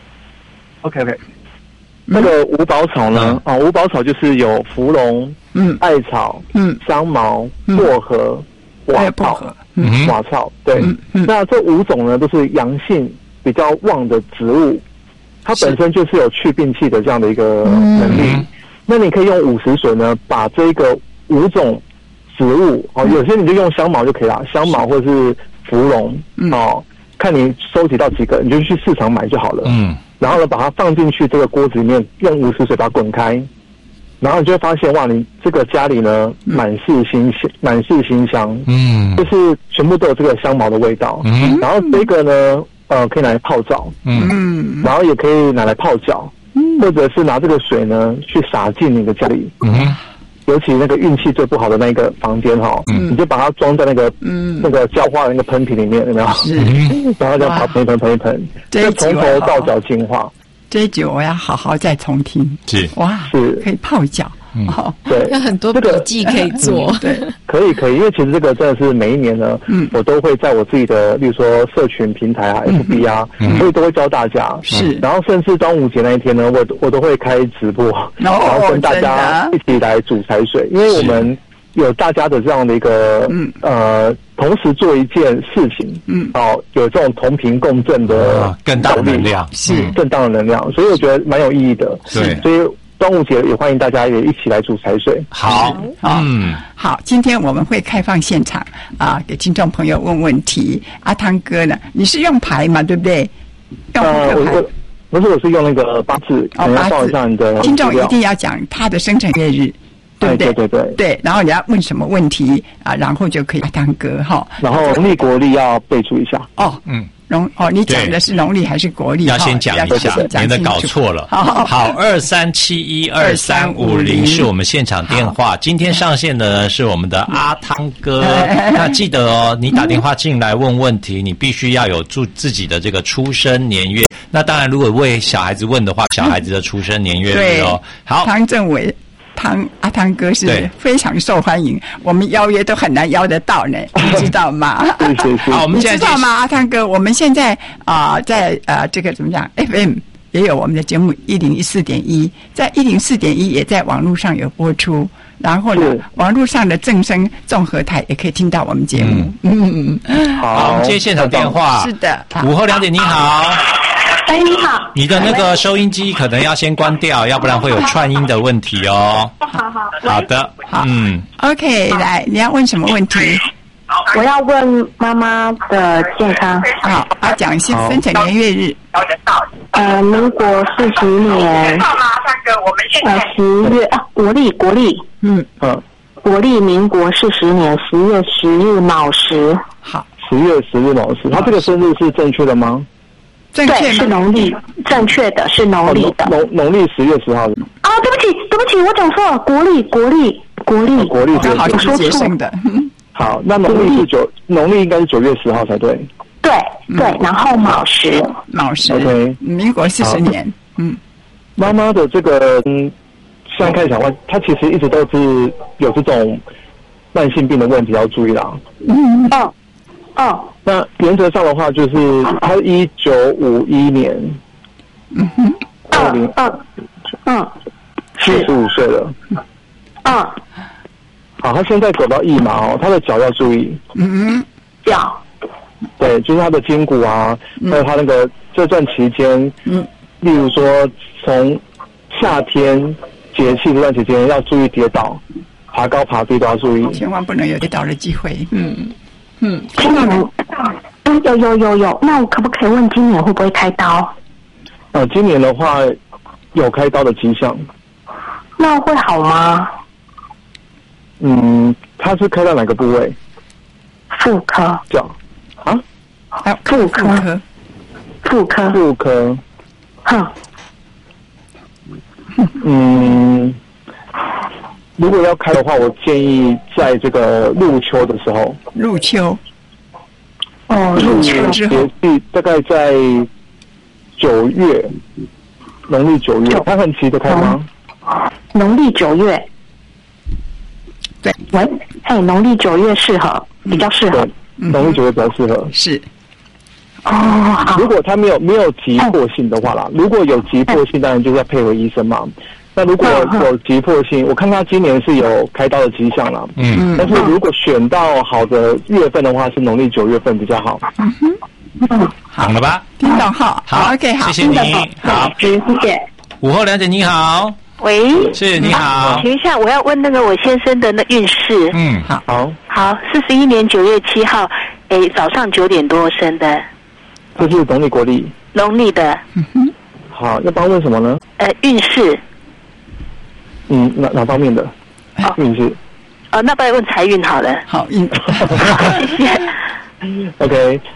[SPEAKER 8] OK， 那个五宝草呢？五宝草就是有芙蓉、艾草、香茅、薄荷、瓦草。对，那这5种呢都是阳性比较旺的植物，它本身就是有去病气的这样的一个能力。那你可以用50水呢，把这个5种植物有些你就用香茅就可以了，香茅或者是芙蓉看你收集到几个，你就去市場买就好了。然后呢，把它放进去这个锅子里面，用50水把它滚开，然后你就会发现哇，你这个家里呢满是馨香，就是全部都有这个香茅的味道。然后这个呢可以拿来泡澡，然后也可以拿来泡脚，或者是拿这个水呢去洒进你的家里。尤其那个运气最不好的那个房间你就把它装在那个浇花的那个喷瓶里面，有没有？然后这样喷一喷，就从头到脚净化。
[SPEAKER 2] 这一集我要好好再重听。
[SPEAKER 3] 是
[SPEAKER 2] 可以泡脚。
[SPEAKER 8] 对，
[SPEAKER 4] 有很多笔记可以做。
[SPEAKER 2] 对，
[SPEAKER 8] 可以，因为其实这个真的是每一年呢，我都会在我自己的，例如说社群平台FB 所以都会教大家。是，然后甚至端午节那一天呢，我都会开直播，然后跟大家一起来煮财水，因为我们有大家的这样的一个同时做一件事情，有这种同频共振的
[SPEAKER 3] 更大的能量，
[SPEAKER 8] 是更大的能量，所以我觉得蛮有意义的。
[SPEAKER 3] 对，
[SPEAKER 8] 所以端午节也欢迎大家也一起来煮财水。
[SPEAKER 3] 好，
[SPEAKER 2] 好，今天我们会开放现场给听众朋友问问题。阿汤哥呢，你是用牌嘛，对不对？用
[SPEAKER 8] 不是，我是用那个八字，你要报一下你的。
[SPEAKER 2] 听众一定要讲他的生辰月日，对不对？对，然后你要问什么问题然后就可以阿汤哥
[SPEAKER 8] 然后农历国历要备注一下。
[SPEAKER 2] 你讲的是农历还是国历？
[SPEAKER 3] 要先讲一下，免得搞错了。好，23712350是我们现场电话。今天上线的呢是我们的阿汤哥。那记得你打电话进来问问题，你必须要有注自己的这个出生年月。那当然，如果为小孩子问的话，小孩子的出生年月日好，
[SPEAKER 2] 汤政伟。阿汤哥是非常受欢迎，我们邀约都很难邀得到呢，你知道吗？
[SPEAKER 3] 好，我们现在
[SPEAKER 2] 知道吗？阿汤哥，我们现在在这个怎么讲 FM 也有我们的节目104.1，在104.1也在网络上有播出，然后呢，网络上的正声综合台也可以听到我们节目。
[SPEAKER 3] 好，我们接现场电话。
[SPEAKER 2] 是的，
[SPEAKER 3] 午后2点，你好。
[SPEAKER 9] 你好，
[SPEAKER 3] 你的那个收音机可能要先关掉，要不然会有串音的问题哦。好的，
[SPEAKER 2] OK， 来，你要问什么问题？
[SPEAKER 9] 我要问妈妈的健康。
[SPEAKER 2] 好，讲一下生辰年月日。
[SPEAKER 9] 民国40年10月国历，国历民国40年10月10日卯时。
[SPEAKER 2] 好，
[SPEAKER 8] 10月10日卯时，他这个生日是正确的吗？
[SPEAKER 2] 正确
[SPEAKER 9] 是农历，正确的是农历的。
[SPEAKER 8] 农历10月10号。
[SPEAKER 9] 啊，对不起，我讲错了，国历
[SPEAKER 8] 刚
[SPEAKER 2] 好是节生的。
[SPEAKER 8] 好，那农历应该是9月10号才对。
[SPEAKER 9] 对，然后卯时。
[SPEAKER 8] OK，
[SPEAKER 2] 民国40年。
[SPEAKER 8] 妈妈的这个现在开始讲话，她其实一直都是有这种慢性病的问题要注意啦。那原则上的话，就是她1951年，75岁了。好，她现在走到腋麻她的脚要注意。
[SPEAKER 9] 脚。
[SPEAKER 8] 对，就是她的筋骨啊，还有她那个这段期间，例如说从夏天节气这段期间要注意跌倒，爬高爬低都要注意，
[SPEAKER 2] 千万不能有跌倒的机会。
[SPEAKER 9] 今年有，那我可不可以问今年会不会开刀？
[SPEAKER 8] 今年的话有开刀的迹象。
[SPEAKER 9] 那会好吗？
[SPEAKER 8] 他是开到哪个部位？
[SPEAKER 9] 妇科。
[SPEAKER 8] 脚啊？
[SPEAKER 9] 妇科。
[SPEAKER 8] 如果要开的话，我建议在这个入秋的时候。
[SPEAKER 2] 入秋之后，
[SPEAKER 8] 大概在9月，农历9月，他很急的开吗？
[SPEAKER 9] 农历9月。
[SPEAKER 2] 对，
[SPEAKER 9] 农历9月比较适合。
[SPEAKER 8] 农历9月比较适合。
[SPEAKER 2] 是。
[SPEAKER 8] 如果他没有急迫性的话啦，如果有急迫性，当然就是要配合医生嘛。那如果有急迫性，我看他今年是有开刀的迹象啦。但是如果选到好的月份的话，是农历9月份比较好。
[SPEAKER 3] 好了吧？
[SPEAKER 2] 听到好 ，OK， 好，
[SPEAKER 3] 谢谢你，好，
[SPEAKER 9] 谢谢。
[SPEAKER 3] 午后2点，你好。
[SPEAKER 10] 喂，
[SPEAKER 3] 是你好，
[SPEAKER 10] 请一下，我要问那个我先生的那运势。好，41年9月7号，早上9点多生的。
[SPEAKER 8] 这是农历国历。
[SPEAKER 10] 农历的。
[SPEAKER 8] 好，要帮问什么呢？
[SPEAKER 10] 运势。
[SPEAKER 8] 哪方面的？运势。
[SPEAKER 10] 那不然问财运好了。
[SPEAKER 2] 好，
[SPEAKER 10] 谢谢。
[SPEAKER 8] OK，